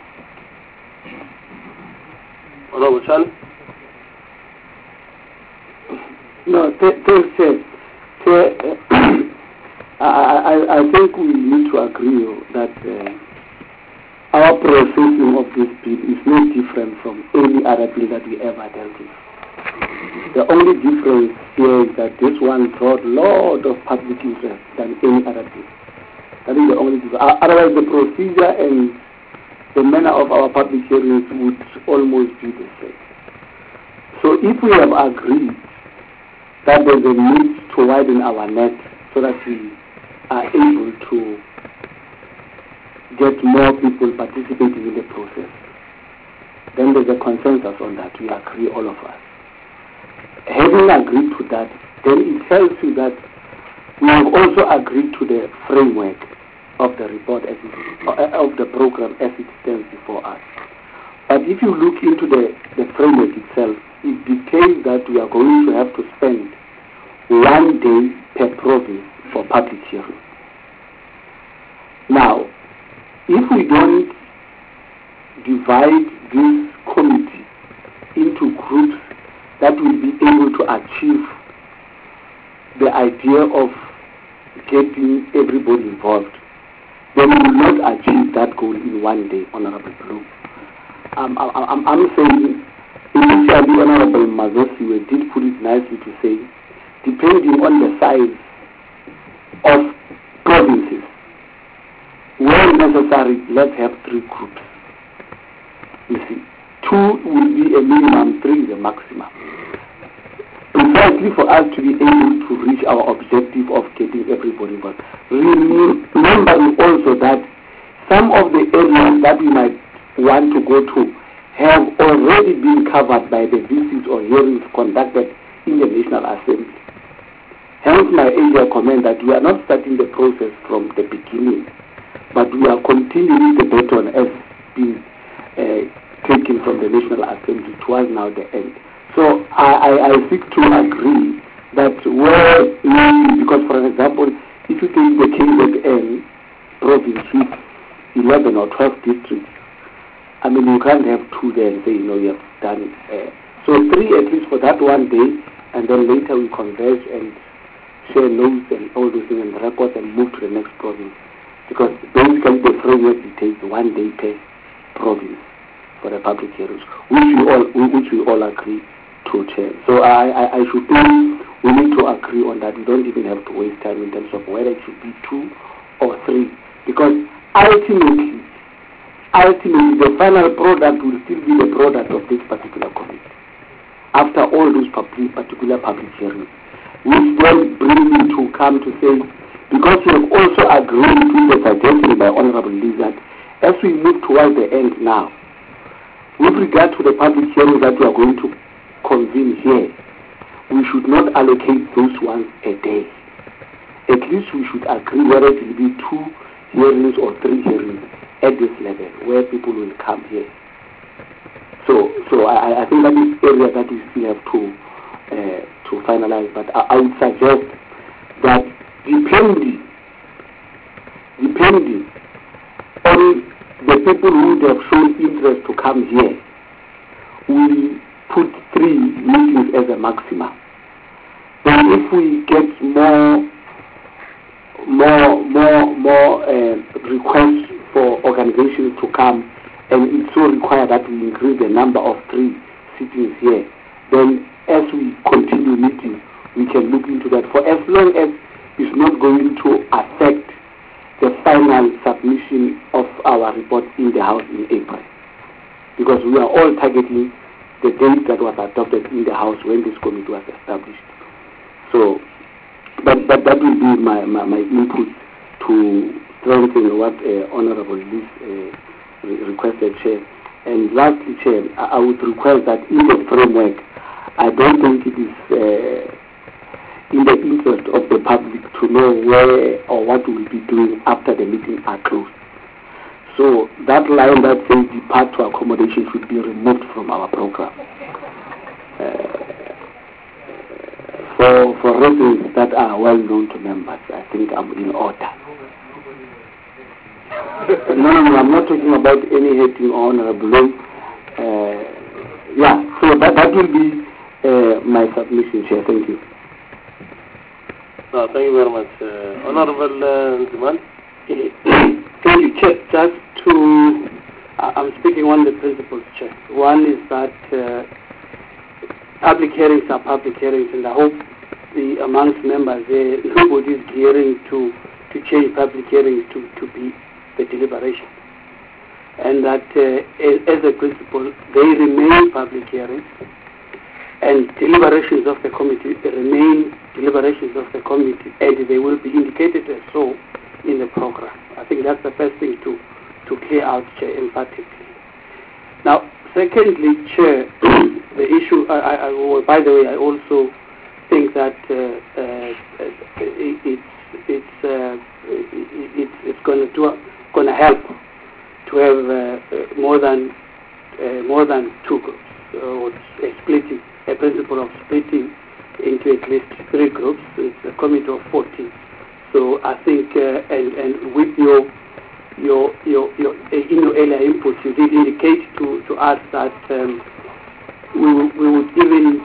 Honorable Chani? No, th- thanks, Chair. Chair, uh, I, I, I think we need to agree that uh, our processing of this bill is no different from any other bill that we ever dealt with. The only difference here is that this one brought a lot of public interest than any other bill. That is the only difference. Otherwise, the procedure and the manner of our public hearings would almost be the same. So if we have agreed that there's a need to widen our net so that we are able to get more people participating in the process, then there's a consensus on that. We agree, all of us. Having agreed to that, then it tells you that we have also agreed to the framework of the report as it, uh, of the program as it stands before us. But if you look into the, the framework itself, it dictates that we are going to have to spend one day per province for public hearing. Now, if we don't divide this committee into groups that will be able to achieve the idea of getting everybody involved, then we will not achieve that goal in one day, Honorable Blue. Um, I, I'm, I'm saying, initially, Honorable Mazosi did put it nicely to say, depending on the size of provinces, where necessary, let's have three groups. You see, two will be a minimum, three is a maximum. Precisely for us to be able to reach our objective of getting everybody involved. Remember also that some of the areas that we might want to go to have already been covered by the visits or hearings conducted in the National Assembly. Hence my earlier comment that we are not starting the process from the beginning, but we are continuing the baton as being uh, taken from the National Assembly towards now the end. So I, I, I seek to agree that where, because for example, if you take the K Z N province with eleven or twelve districts, I mean, you can't have two there and say, you know, you have done it. Uh, so three at least for that one day, and then later we converge and share notes and all those things and records and move to the next province. Because basically the framework dictates one day per province for the public hearings, which we all, which we all agree to chair. So I, I, I should think we need to agree on that. We don't even have to waste time in terms of whether it should be two or three, because ultimately, ultimately the final product will still be the product of this particular committee. After all those public, particular public hearings, which then bring me to come to say, because we have also agreed with the suggestion by Honorable Lizard, as we move towards the end now, with regard to the public hearings that we are going to convene here, we should not allocate those ones a day. At least we should agree whether it will be two hearings or three hearings at this level, where people will come here. So, so I, I think that is area that we still have to uh, to finalize. But I, I would suggest that depending, depending on the people who would have shown interest to come here, we put three meetings as a maximum. Then if we get more, more, more, more uh, requests for organizations to come, and it's so required that we increase the number of three sittings here, then as we continue meeting, we can look into that. For as long as it's not going to affect the final submission of our report in the House in April, because we are all targeting the date that was adopted in the House when this committee was established. So that, that, that will be my, my, my input to strengthen what uh, Honorable Liz uh, re requested, Chair. And lastly, Chair, I, I would request that in the framework, I don't think it is uh, in the interest of the public to know where or what we will be doing after the meetings are closed. So that line that says depart to accommodation should be removed from our program. Uh, for, for reasons that are well known to members, I think I'm in order. no, no, no, I'm not talking about any hating or honorable. Uh, yeah, so that, that will be uh, my submission, Chair. Thank you. No, thank you very much. Uh, Honorable uh, Ziman? Thank you, Chair. Just to, uh, I'm speaking on the principles, Chair. One is that uh, public hearings are public hearings, and I hope the amongst members there, nobody is gearing to, to change public hearings to, to be the deliberation. And that uh, as a principle, they remain public hearings, and deliberations of the committee remain deliberations of the committee, and they will be indicated as so in the program. I think that's the first thing to, to clear out, Chair, emphatically. Now, secondly, Chair, the issue, I, I, well, by the way, I also think that uh, uh, it, it's, uh, it, it's going to going to help to have uh, more than uh, more than two groups, or uh, splitting, a principle of splitting into at least three groups. It's a committee of fourteen. So I think, uh, and, and with your your your, your uh, in your earlier input, you did indicate to, to us that um, we, we would even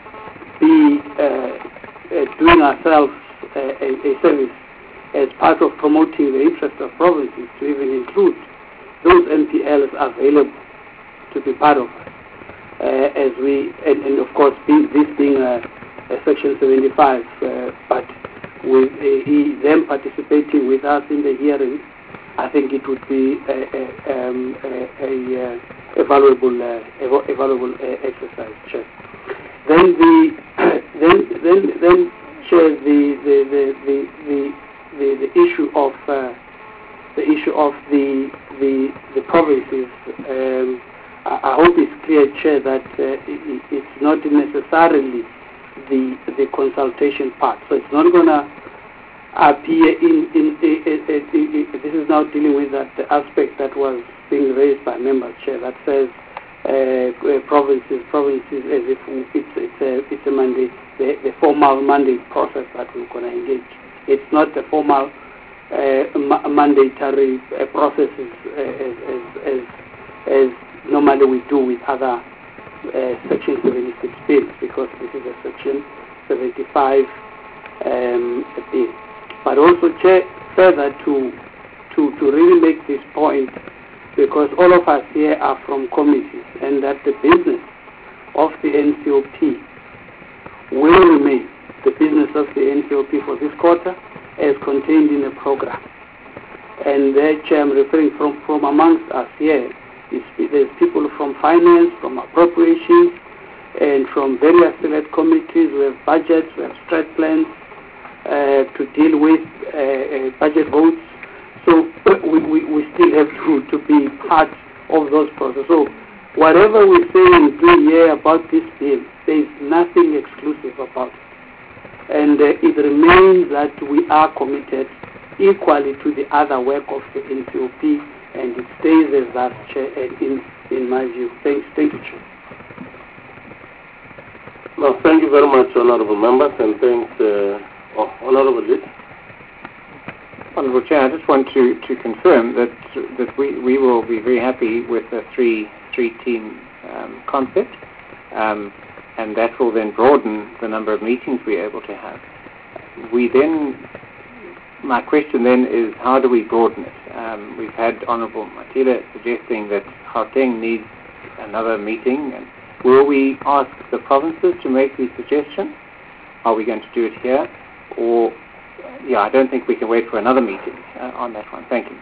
be uh, uh, doing ourselves uh, a, a service as part of promoting the interest of provinces to even include those M P Ls available to be part of us. Uh, as we, and, and of course, being, this being a, a Section seventy-five, uh, but with uh, them participating with us in the hearing, I think it would be a, a, um, a, a, a valuable, uh, a, a valuable uh, exercise, Chair. Then the, then, then, then, Chair, the, the, the, the, the, the, the issue of uh, the issue of the the, the provinces. Um, I, I hope it's clear, Chair, that uh, it, it's not necessarily the the consultation part. So it's not going to appear in, in, in, in, in, in this is now dealing with that the aspect that was being raised by members, Chair, that says uh, provinces provinces as if it's it's a it's a mandate, the, the formal mandate process that we're going to engage. It's not the formal uh, ma- mandatory uh, processes uh, as, as, as, as normally we do with other uh, Section seventy-six bills, because this is a Section seventy-five um, bill. But also, Chair, further to, to, to really make this point, because all of us here are from committees, and that the business of the N C O P will remain the business of the N C O P for this quarter as contained in the program. And there, Chair, I'm referring from, from amongst us here, is, there's people from finance, from appropriations, and from various select committees. We have budgets, we have strat plans uh, to deal with uh, uh, budget votes. So we, we, we still have to, to be part of those processes. So whatever we say and do here about this bill, there is nothing exclusive about it. And uh, it remains that we are committed equally to the other work of the N C O P, and it stays as that, Chair, in, in my view. Thanks, thank you, Chair. No, thank you very much, Honourable Members, and thanks, uh, oh, Honourable Litt. Honourable Chair, I just want to, to confirm that that we, we will be very happy with a three three team um, concept, um, and that will then broaden the number of meetings we're able to have. We then, my question then is, how do we broaden it? Um, we've had Honourable Matila suggesting that Gauteng needs another meeting, and will we ask the provinces to make these suggestions? Are we going to do it here, or yeah, I don't think we can wait for another meeting uh, on that one. Thank you.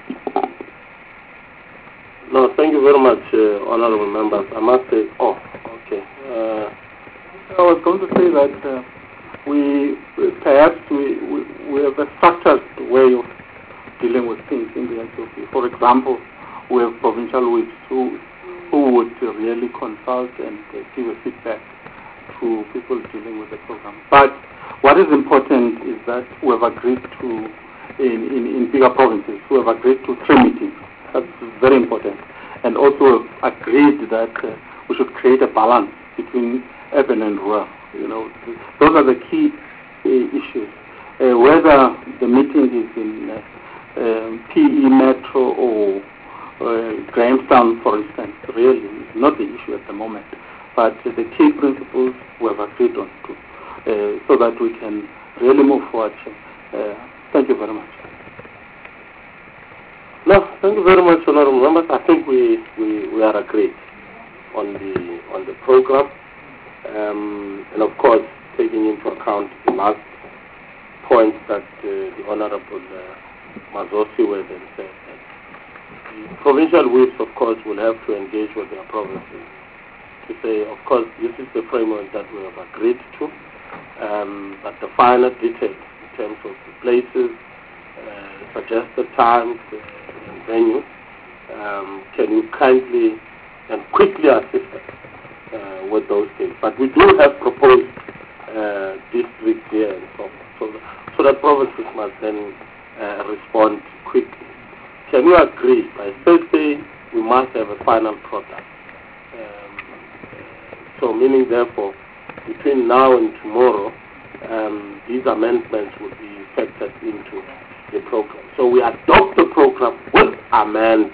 No, thank you very much, uh, Honourable Members. I must say, oh, okay. Uh, I was going to say that uh, we perhaps we, we, we have a structured way of dealing with things in the N C O P. For example, we have provincial whips who, who would really consult and uh, give a feedback to people dealing with the program. But what is important is that we have agreed to, in, in, in bigger provinces, we have agreed to three meetings. That's very important. And also agreed that uh, we should create a balance between urban and rural. You know, those are the key uh, issues. Uh, whether the meeting is in uh, um, P E Metro or uh, Grahamstown, for instance, really is not the issue at the moment. But uh, the key principles we have agreed on to, uh, so that we can really move forward. Uh, thank you very much. No, thank you very much, Honourable Members. I think we, we, we are agreed on the on the program, um, and of course taking into account the last point that uh, the Honourable uh, Mazosi was and said that the provincial whips, of course, will have to engage with their provinces to say, of course, this is the framework that we have agreed to, um, but the final details in terms of the places, uh, suggested times, uh, and venues, um, can you kindly and quickly assist us uh, with those things? But we do have proposed uh, districts here and so on, so, so that provinces must then uh, respond quickly. Can you agree by Thursday we must have a final product Um, so meaning therefore, between now and tomorrow, um, these amendments will be factored into the program. So we adopt the program with amendments,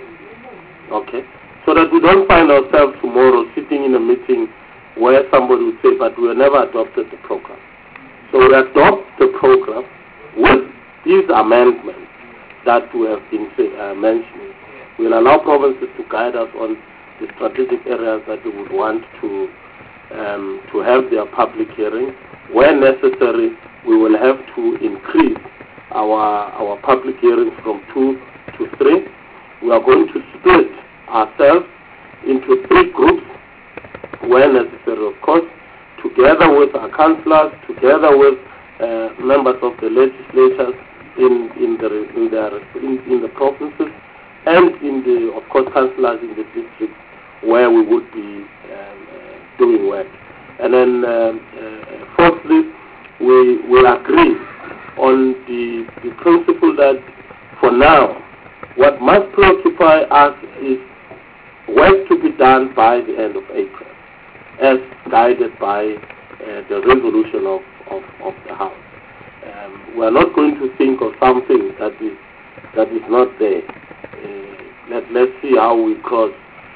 okay? So that we don't find ourselves tomorrow sitting in a meeting where somebody would say, but we have never adopted the program. So we adopt the program with these amendments that we have been say, uh, mentioning. We'll allow provinces to guide us on the strategic areas that we would want to um, to have their public hearings. Where necessary, we will have to increase our our public hearings from two to three. We are going to split ourselves into three groups where necessary, of course, together with our councillors, together with uh, members of the legislatures in in the in the in, in the provinces, and in the of course councillors in the districts where we would be um, uh, doing work. And then um, uh, fourthly, we will agree on the the principle that for now, what must preoccupy us is work to be done by the end of April, as guided by uh, the resolution of, of, of the House. Um, we are not going to think of something that is that is not there. Uh, let, let's see how we cross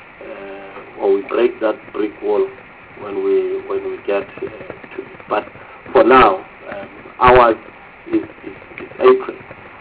uh, or we break that brick wall when we when we get uh, to it. But for now, um, ours is, is, is April.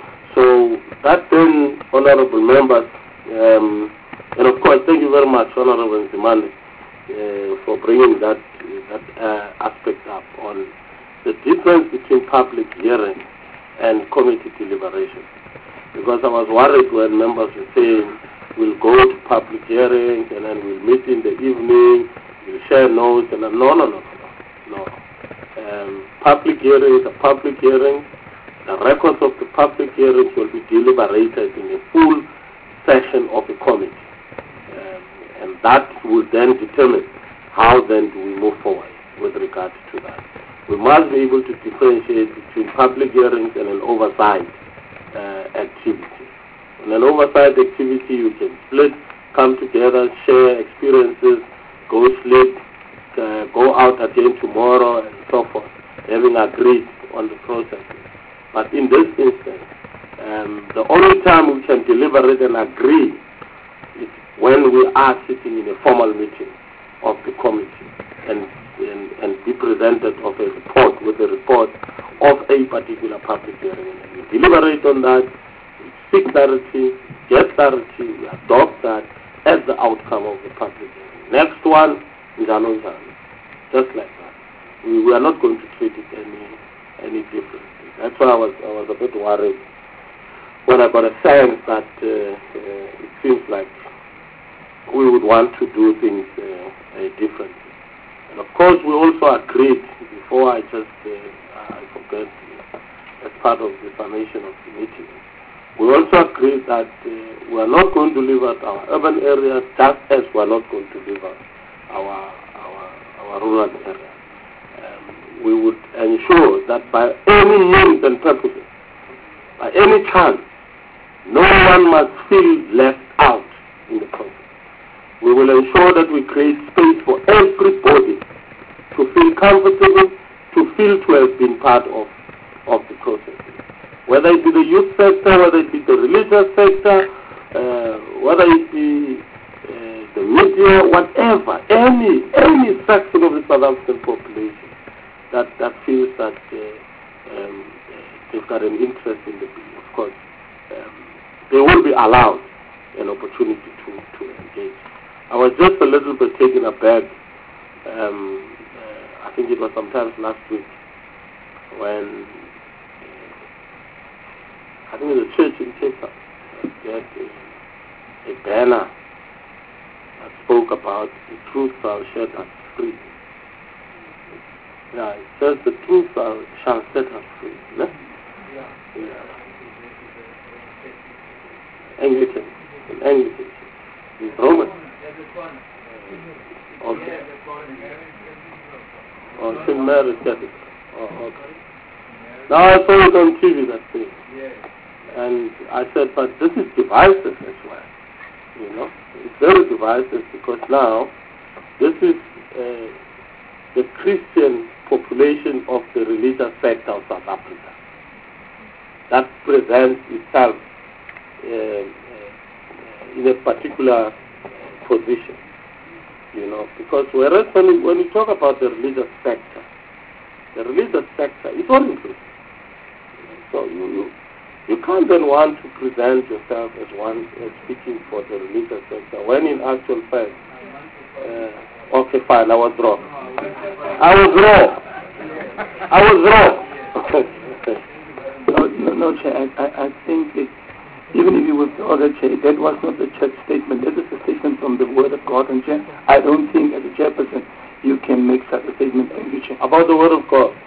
So that then, honourable members, um, and of course, thank you very much, Honourable Nzimande, uh, for bringing that that uh, aspect up on the difference between public hearing and committee deliberation. Because I was worried when members were saying we'll go to public hearings and then we'll meet in the evening, we'll share notes, and then, no, no, no, no, no. Um, public hearings are public hearings. The records of the public hearings will be deliberated in a full session of a committee. Um, and that will then determine how then do we move forward with regard to that. We must be able to differentiate between public hearings and an oversight uh, activity. In an oversight activity, you can split, come together, share experiences, go sleep, uh, go out again tomorrow, and so forth, having agreed on the process. But in this instance, um, the only time we can deliberate and agree is when we are sitting in a formal meeting of the committee and, and, and be presented of a report with a report of a particular public hearing. And we deliberate on that, we seek clarity, get clarity, we adopt that as the outcome of the public hearing. Next one is Anonjani, just like that. We, we are not going to treat it any any differently. That's why I was I was a bit worried when I got a sense that uh, uh, it seems like we would want to do things uh, uh, differently. And of course, we also agreed, before I just uh, I forget, uh, as part of the summation of the meeting, we also agreed that uh, we are not going to leave out our urban areas just as we are not going to leave out our our, our rural areas. We would ensure that by any means and purposes, by any chance, no one must feel left out in the process. We will ensure that we create space for everybody to feel comfortable, to feel to have been part of, of the process. Whether it be the youth sector, whether it be the religious sector, uh, whether it be uh, the media, whatever, any, any section of the South African population that, that feels that uh, um, uh, they've got an interest in the bill, of course, um, they will be allowed an opportunity to, to engage. I was just a little bit taken aback, um, uh, I think it was sometimes last week, when uh, I think the church in Cape Town they had a, a banner that spoke about the truth shall set us free. Yeah, it says the truth shall set us free. No? Yeah. Yeah. Anglican, in Anglican, in Roman. Okay. Oh, Saint Mary's Catholic. Oh, okay. Now I saw it on T V that day, and I said, but this is divisive as well. You know, it's very divisive because now this is uh, the Christian population of the religious sector of South Africa that presents itself uh, uh, in a particular position. You know, because whereas when you, when you talk about the religious sector, the religious sector is all inclusive. So you, you you can't then want to present yourself as one as speaking for the religious sector when in actual fact, uh, okay, fine, I was wrong. I was wrong. I was wrong. no, no, no, Chair. I, I, I think it, even if you withdraw the Chair, that was not the Church statement. That is a statement from the Word of God. And Chair, I don't think as a chairperson you can make such a statement. Thank you, Chair. About the Word of God.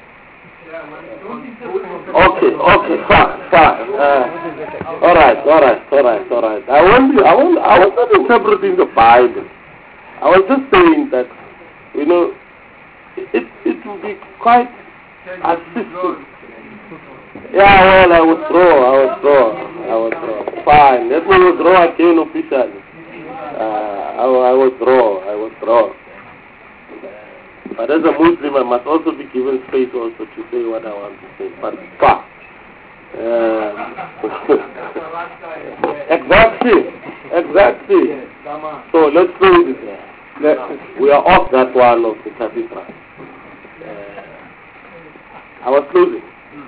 Okay, okay, fine, fine. Uh, all right, all right, all right, all right. I won't be, I won't, I was not interpreting the Bible. I was just saying that, you know, it it will be quite assisting. Yeah, well, I withdraw, I withdraw, I withdraw. Fine, let me withdraw again officially. Uh, I, I withdraw, I withdraw. But as a Muslim, I must also be given space also to say what I want to say. But, but uh, exactly, exactly. So let's close it there. We are off that one of the cathedral. Uh, I was closing.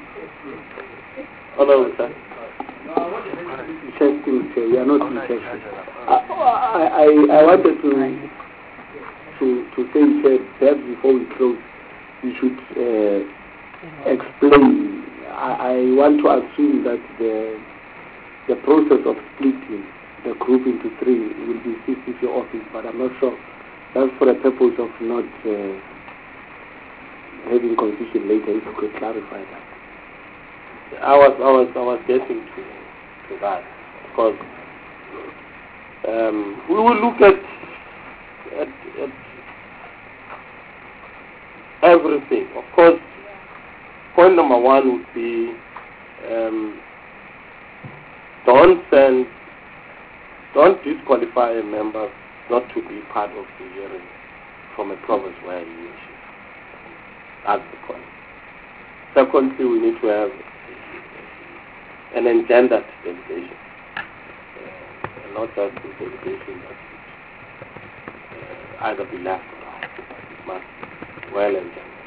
Oh no, sir. Interesting, sir. We are not interested. I, I, I wanted to to to say, sir, perhaps before we close, you should uh, explain. I, I want to assume that the the process of splitting the group into three will be C C C office, but I'm not sure. That's for the purpose of not uh, having confusion later. If you could clarify that. I was, I was, I was getting to, to that because um, we will look at, at, at everything. Of course, point number one would be um, don't send, don't disqualify a member not to be part of the hearing from a province where he is. That's the point. Secondly, we need to have an engendered delegation, uh, and not just a delegation that would uh, either be left or out. It must be well engendered.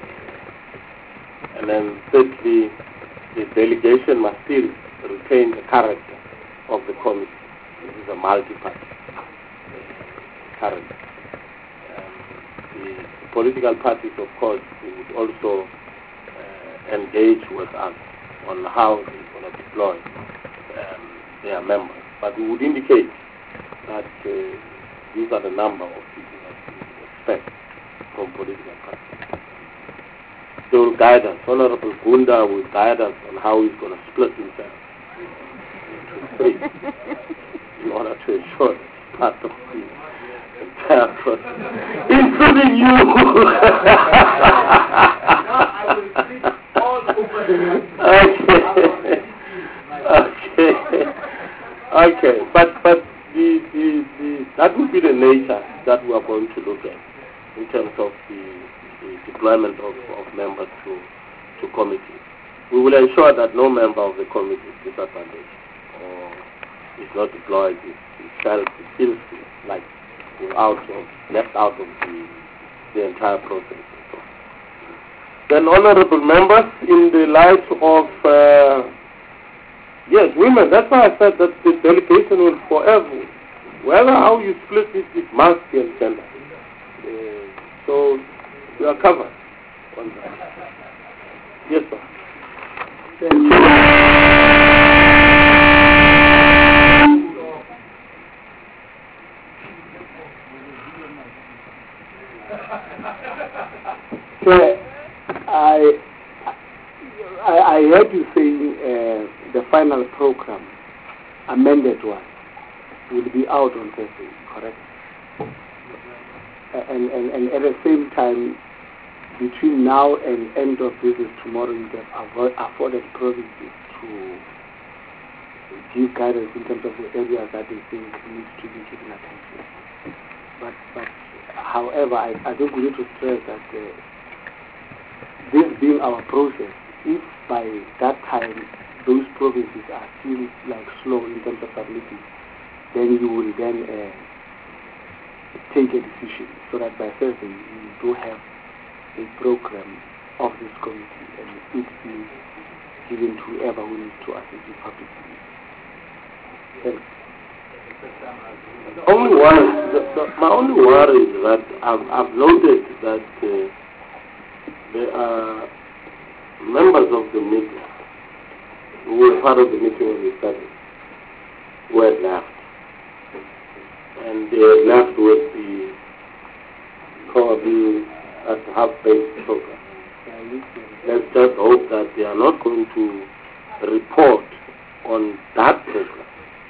And then thirdly, the delegation must still retain the character of the committee. This is a multi-party uh, character. Um, the, the political parties, of course, would also uh, engage with us on how they're going to deploy um, their members. But we would indicate that uh, these are the number of people that we expect from political parties. They will guide us. Honorable Gunda will guide us on how he's going to split himself into three in order to ensure that it's part of the entire process, including you. Okay. Okay. Okay. But but the, the the that will be the nature that we are going to look at in terms of the, the deployment of, of members to to committees. We will ensure that no member of the committee is disadvantaged or is not deployed, is, is felt, is feels like out of left out of the the entire process. Then, honorable members, in the light of, uh, yes, women, that's why I said that the delegation will forever, whether how you split it, it must be intended. Uh, so, we are covered on that. Yes, sir. Thank you. So, I, I I heard you saying uh, the final program, amended one, will be out on Thursday, correct? And, and, and at the same time, between now and end of business tomorrow, you have afforded provinces to give guidance in terms of the areas that they think needs to be given attention. But, but however, I, I think we need to stress that uh, this being our process, if by that time those provinces are still like slow in terms of submitting, then you will then uh, take a decision so that by Thursday you do have a program of this committee and it be given to whoever who needs to assist with public service. Thanks. Only worry, the, the, my only worry is that I've, I've noted that uh, there are members of the meeting who were part of the meeting when we started who had left. And they had left with the probably at half-baked program. Let's just hope that they are not going to report on that program.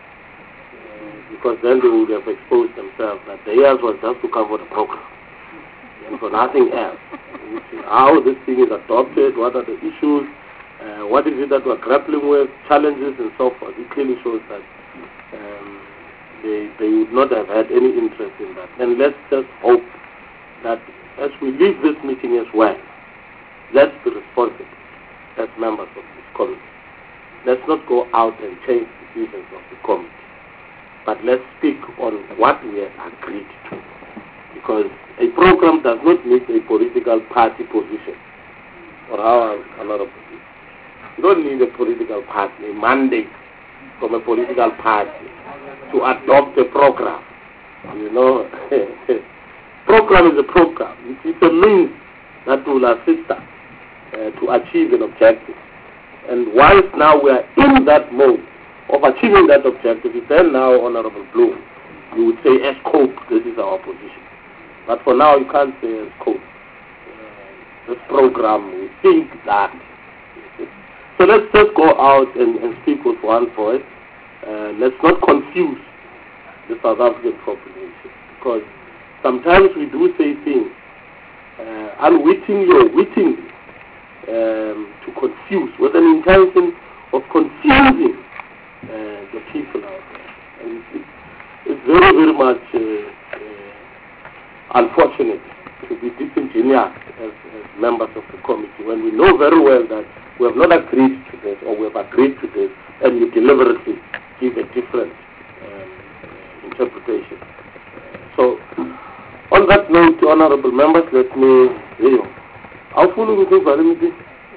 Because then they would have exposed themselves that the years was just to cover the program and for nothing else. How this thing is adopted, what are the issues, uh, what is it that we're grappling with, challenges and so forth. It clearly shows that um, they, they would not have had any interest in that. And let's just hope that as we leave this meeting as well, let's be responsible as members of this committee. Let's not go out and change decisions of the committee. But let's speak on what we have agreed to. Because a program does not need a political party position. Or our another position. You don't need a political party, a mandate from a political party to adopt a program. You know, program is a program. It's, it's a means that will assist us uh, to achieve an objective. And whilst now we are in that mode of achieving that objective, then now, Honorable Bloom, you would say as scope, this is our position. But for now, you can't say as scope. Uh, this program, we think that. So let's just go out and, and speak with one voice. Uh, let's not confuse the South African population, because sometimes we do say things uh, unwittingly or wittingly um, to confuse, with an intention of confusing uh, the people out there. And it's, it's very, very much uh, uh, unfortunate to be disingenuous as, as members of the committee when we know very well that we have not agreed to this, or we have agreed to this, and we deliberately give a different um, interpretation. Uh, so, on that note, honorable members, let me hear you. How full of the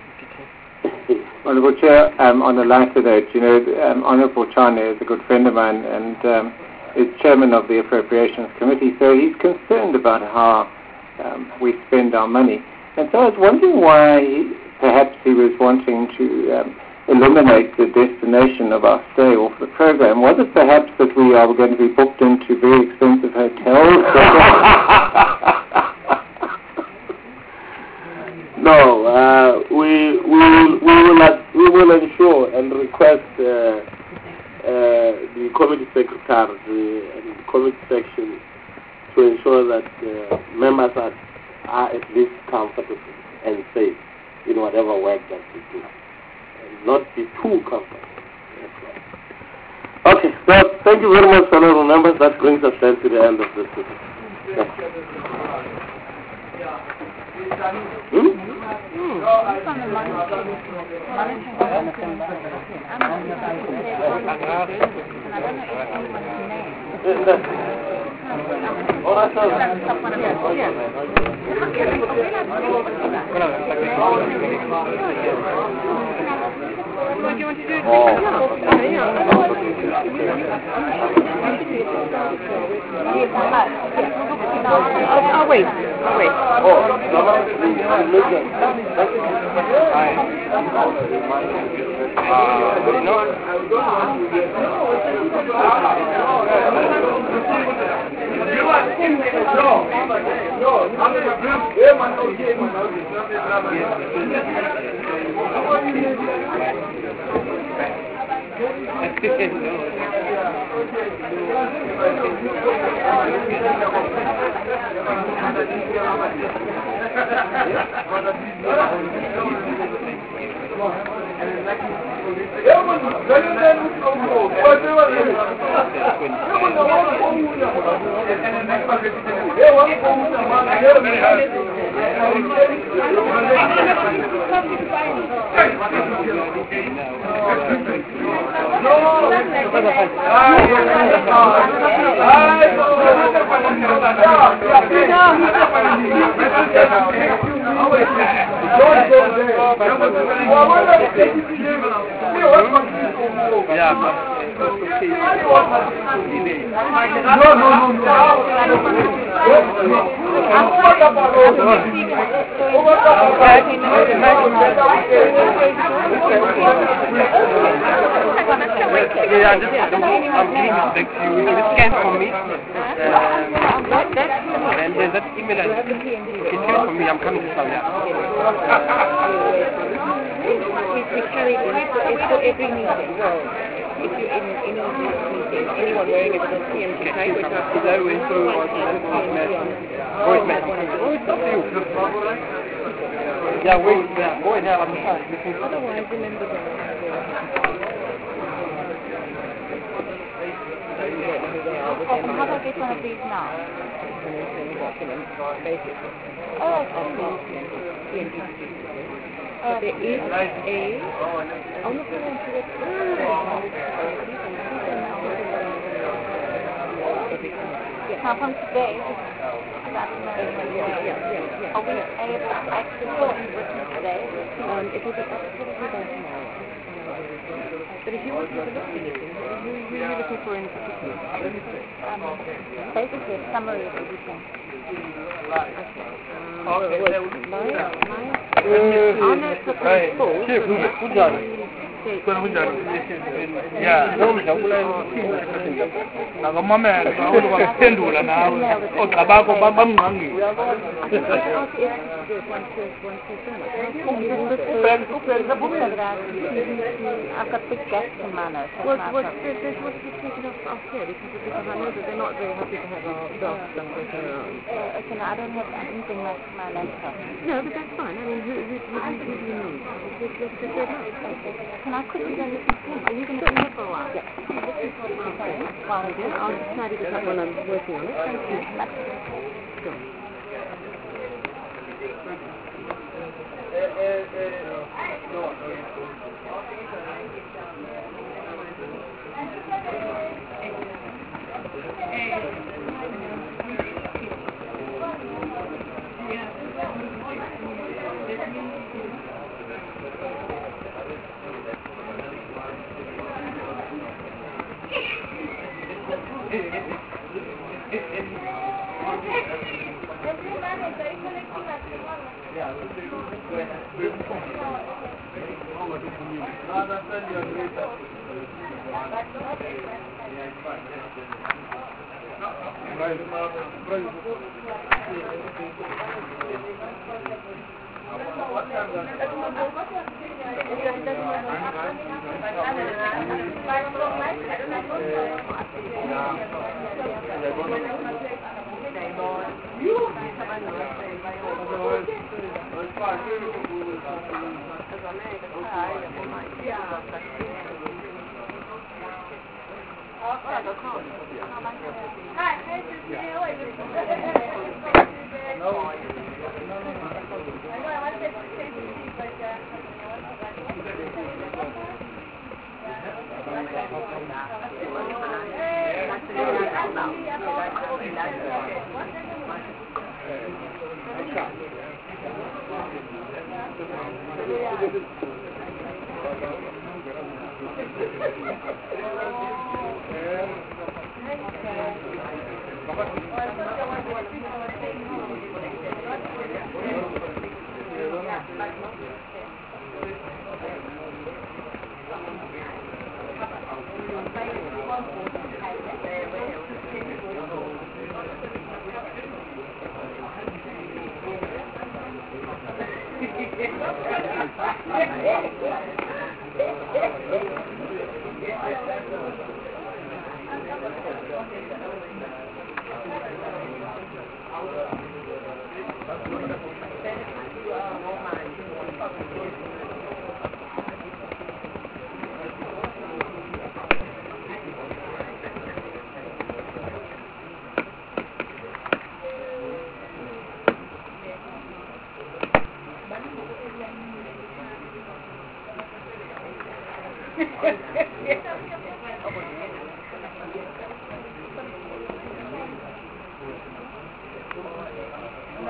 Honorable Chair, um, on a lighter note, you know, um, Honorable Chane is a good friend of mine and um, is chairman of the Appropriations Committee, so he's concerned about how um, we spend our money. And so I was wondering why he, perhaps he was wanting to um, eliminate the destination of our stay off the program. Was it perhaps that we are going to be booked into very expensive hotels? No, uh, we, we, will, we, will, uh, we will ensure and request uh, uh, the committee secretary the, and the committee section to ensure that uh, members are, are at least comfortable and safe in whatever work that we do. And not be too comfortable. Right. Okay, so thank you very much, honorable members. That brings us then to the end of this meeting. Hmm? What do you want to do? Oh. I'll wait. I'll wait. No. Yeah, just, I'm giving this back to you. You can scan for me. Um, and there's that email address. You can scan for me. I'm coming to Saudi. We carry it for every meeting. If you're in any meeting, anyone wearing a T M T tag, which I've Is that way so voice message? Oh, it's up to you. Yeah, wait, yeah, go ahead. I'm sorry. Otherwise, remember the Oh, how do I get one of these now? Oh, Uh, there is a, I'll look into it. Now from today, that's yeah, yeah, yeah. are we able to access what we've written today? Um, it will be absolutely by tomorrow. But if you want to have a look at anything, who, who are you looking for in particular? Um, basically a summary of everything. Um, well, well, my, my, our notes are pretty full. Chief, good job. Yeah, nakamamela bawuthi bakuphendula nawe ogqabakho bamngqangile I've got big gaps in my notes. Well, well, there's, there's what's taken off, off here because, because I know that they're not very happy to have our dogs somewhere around. Uh, okay, no, I don't have anything like my laptop. No, but that's fine. I mean, who, who, who, who do you need? Let's just set up. Okay. Can I quickly go listen to him? Are you going to be here for a while? Yeah. While we do, I'll tidy this up while I'm working on it. Thank you. Sure.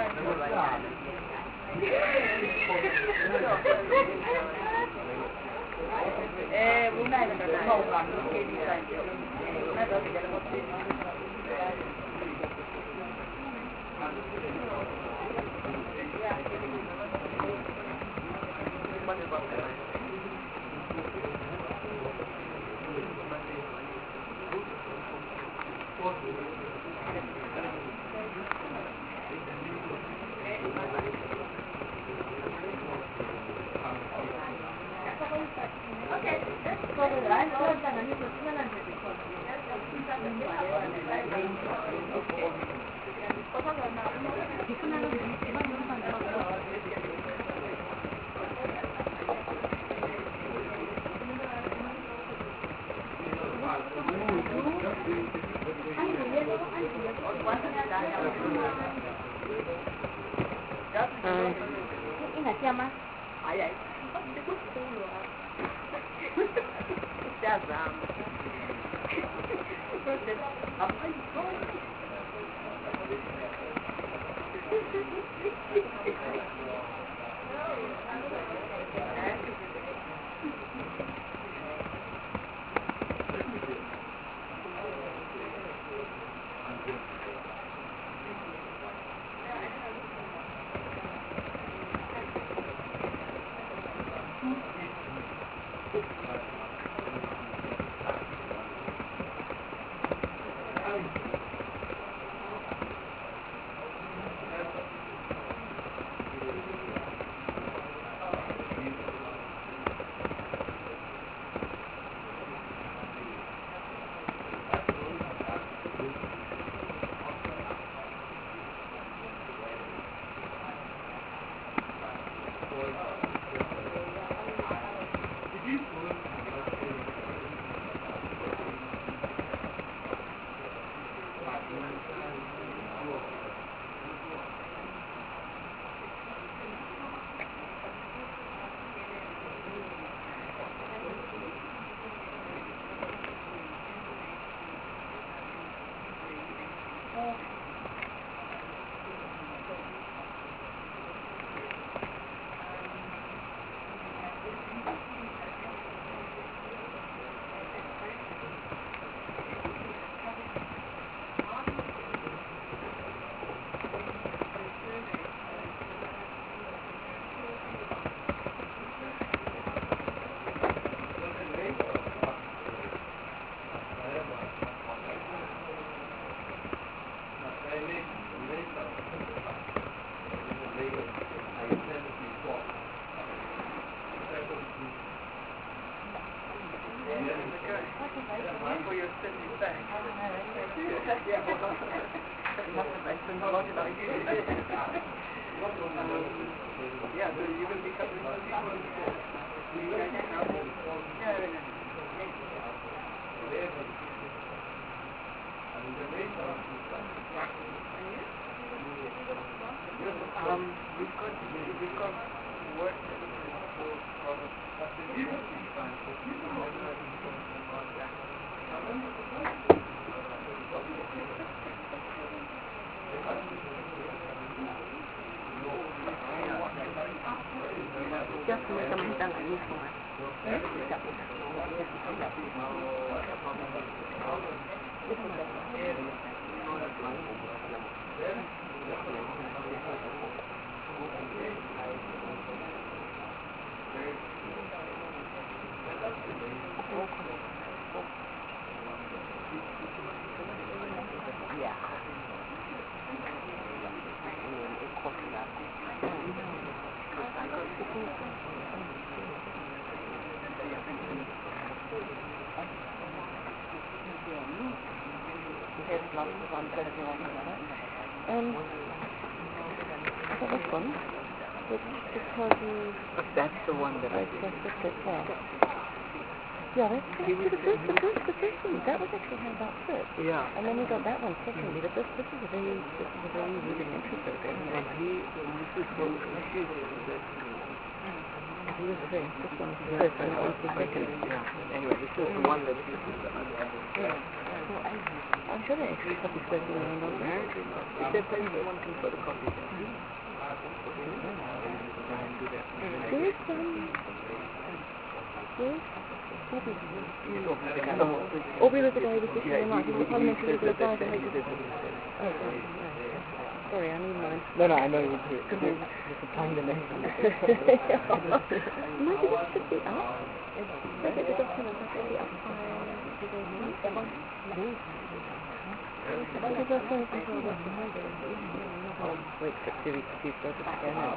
I I'm sure there are extra copies floating around, aren't there? If they're putting one can photocopy them. Where's, um, where's Aubrey? Aubrey was the guy who was sitting in line. He was a parliamentary legal advisor. Oh, sorry. Sorry, I need mine. No, no, I know you do it. Because you supplying the name. Maybe this should be up. Maybe the document should be up by wait for two weeks to go to scan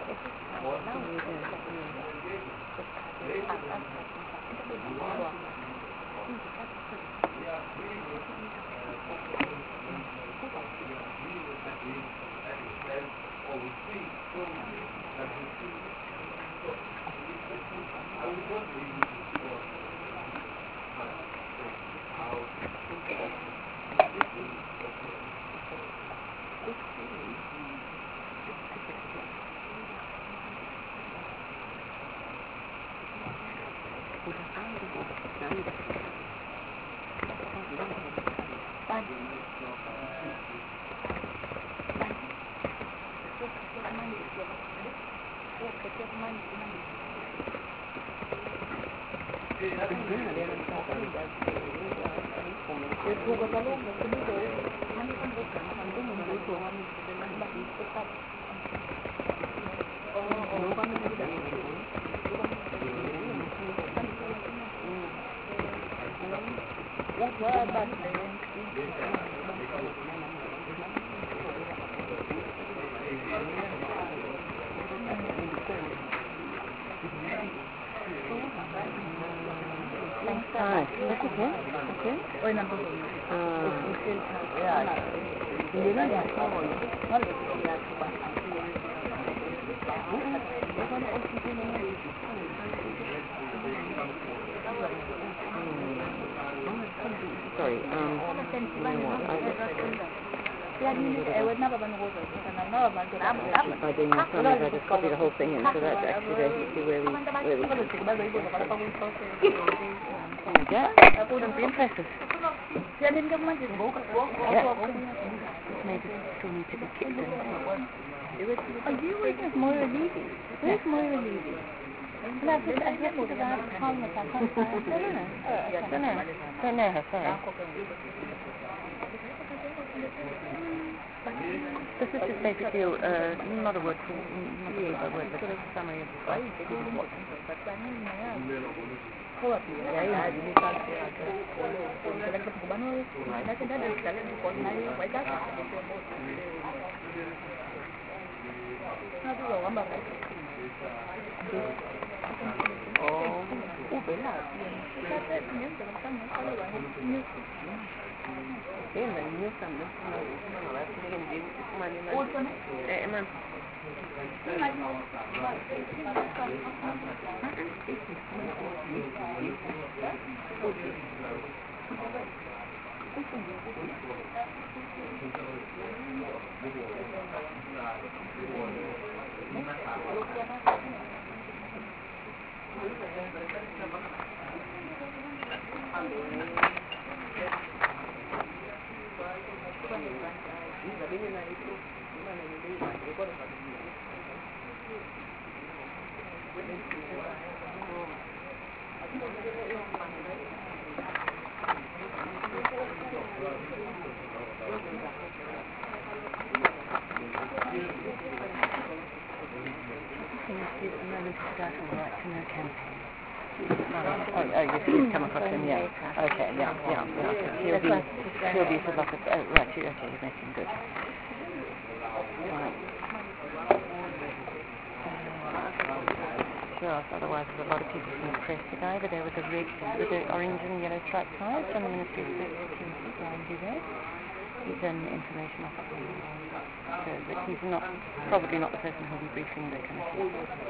Sorry, um, you know what, I was by doing my summary, I just copied the whole thing in, so that's actually basically where we, where we yeah, that's impressive. Yeah, maybe still need to be kicked in. Are you with Moira Levy? Where's Moira Levy? No, I just I just because I have a column with that. I don't know. I don't know. Don't know her, sorry. This is just basically uh, not a word for, not a word, word but a summary of what Oh, yes, you've come across him, yeah. Okay, yeah, yeah, yeah. He'll be, he'll be for lots of, oh, right, you, okay, you've made him good. Right. Sure, otherwise there's a lot of people from the press today, but there was a red, with the orange and yellow striped ties from the Ministry of Security, Brian Duvet. He's an information officer, so, but he's not, probably not the person who'll be briefing the committee.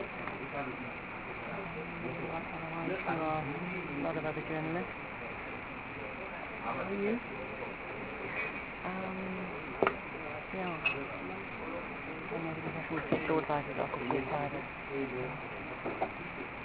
Otherwise, there are a lot of other journalists. How are you? Um, yeah. And maybe the National Special Advisor's Office is either.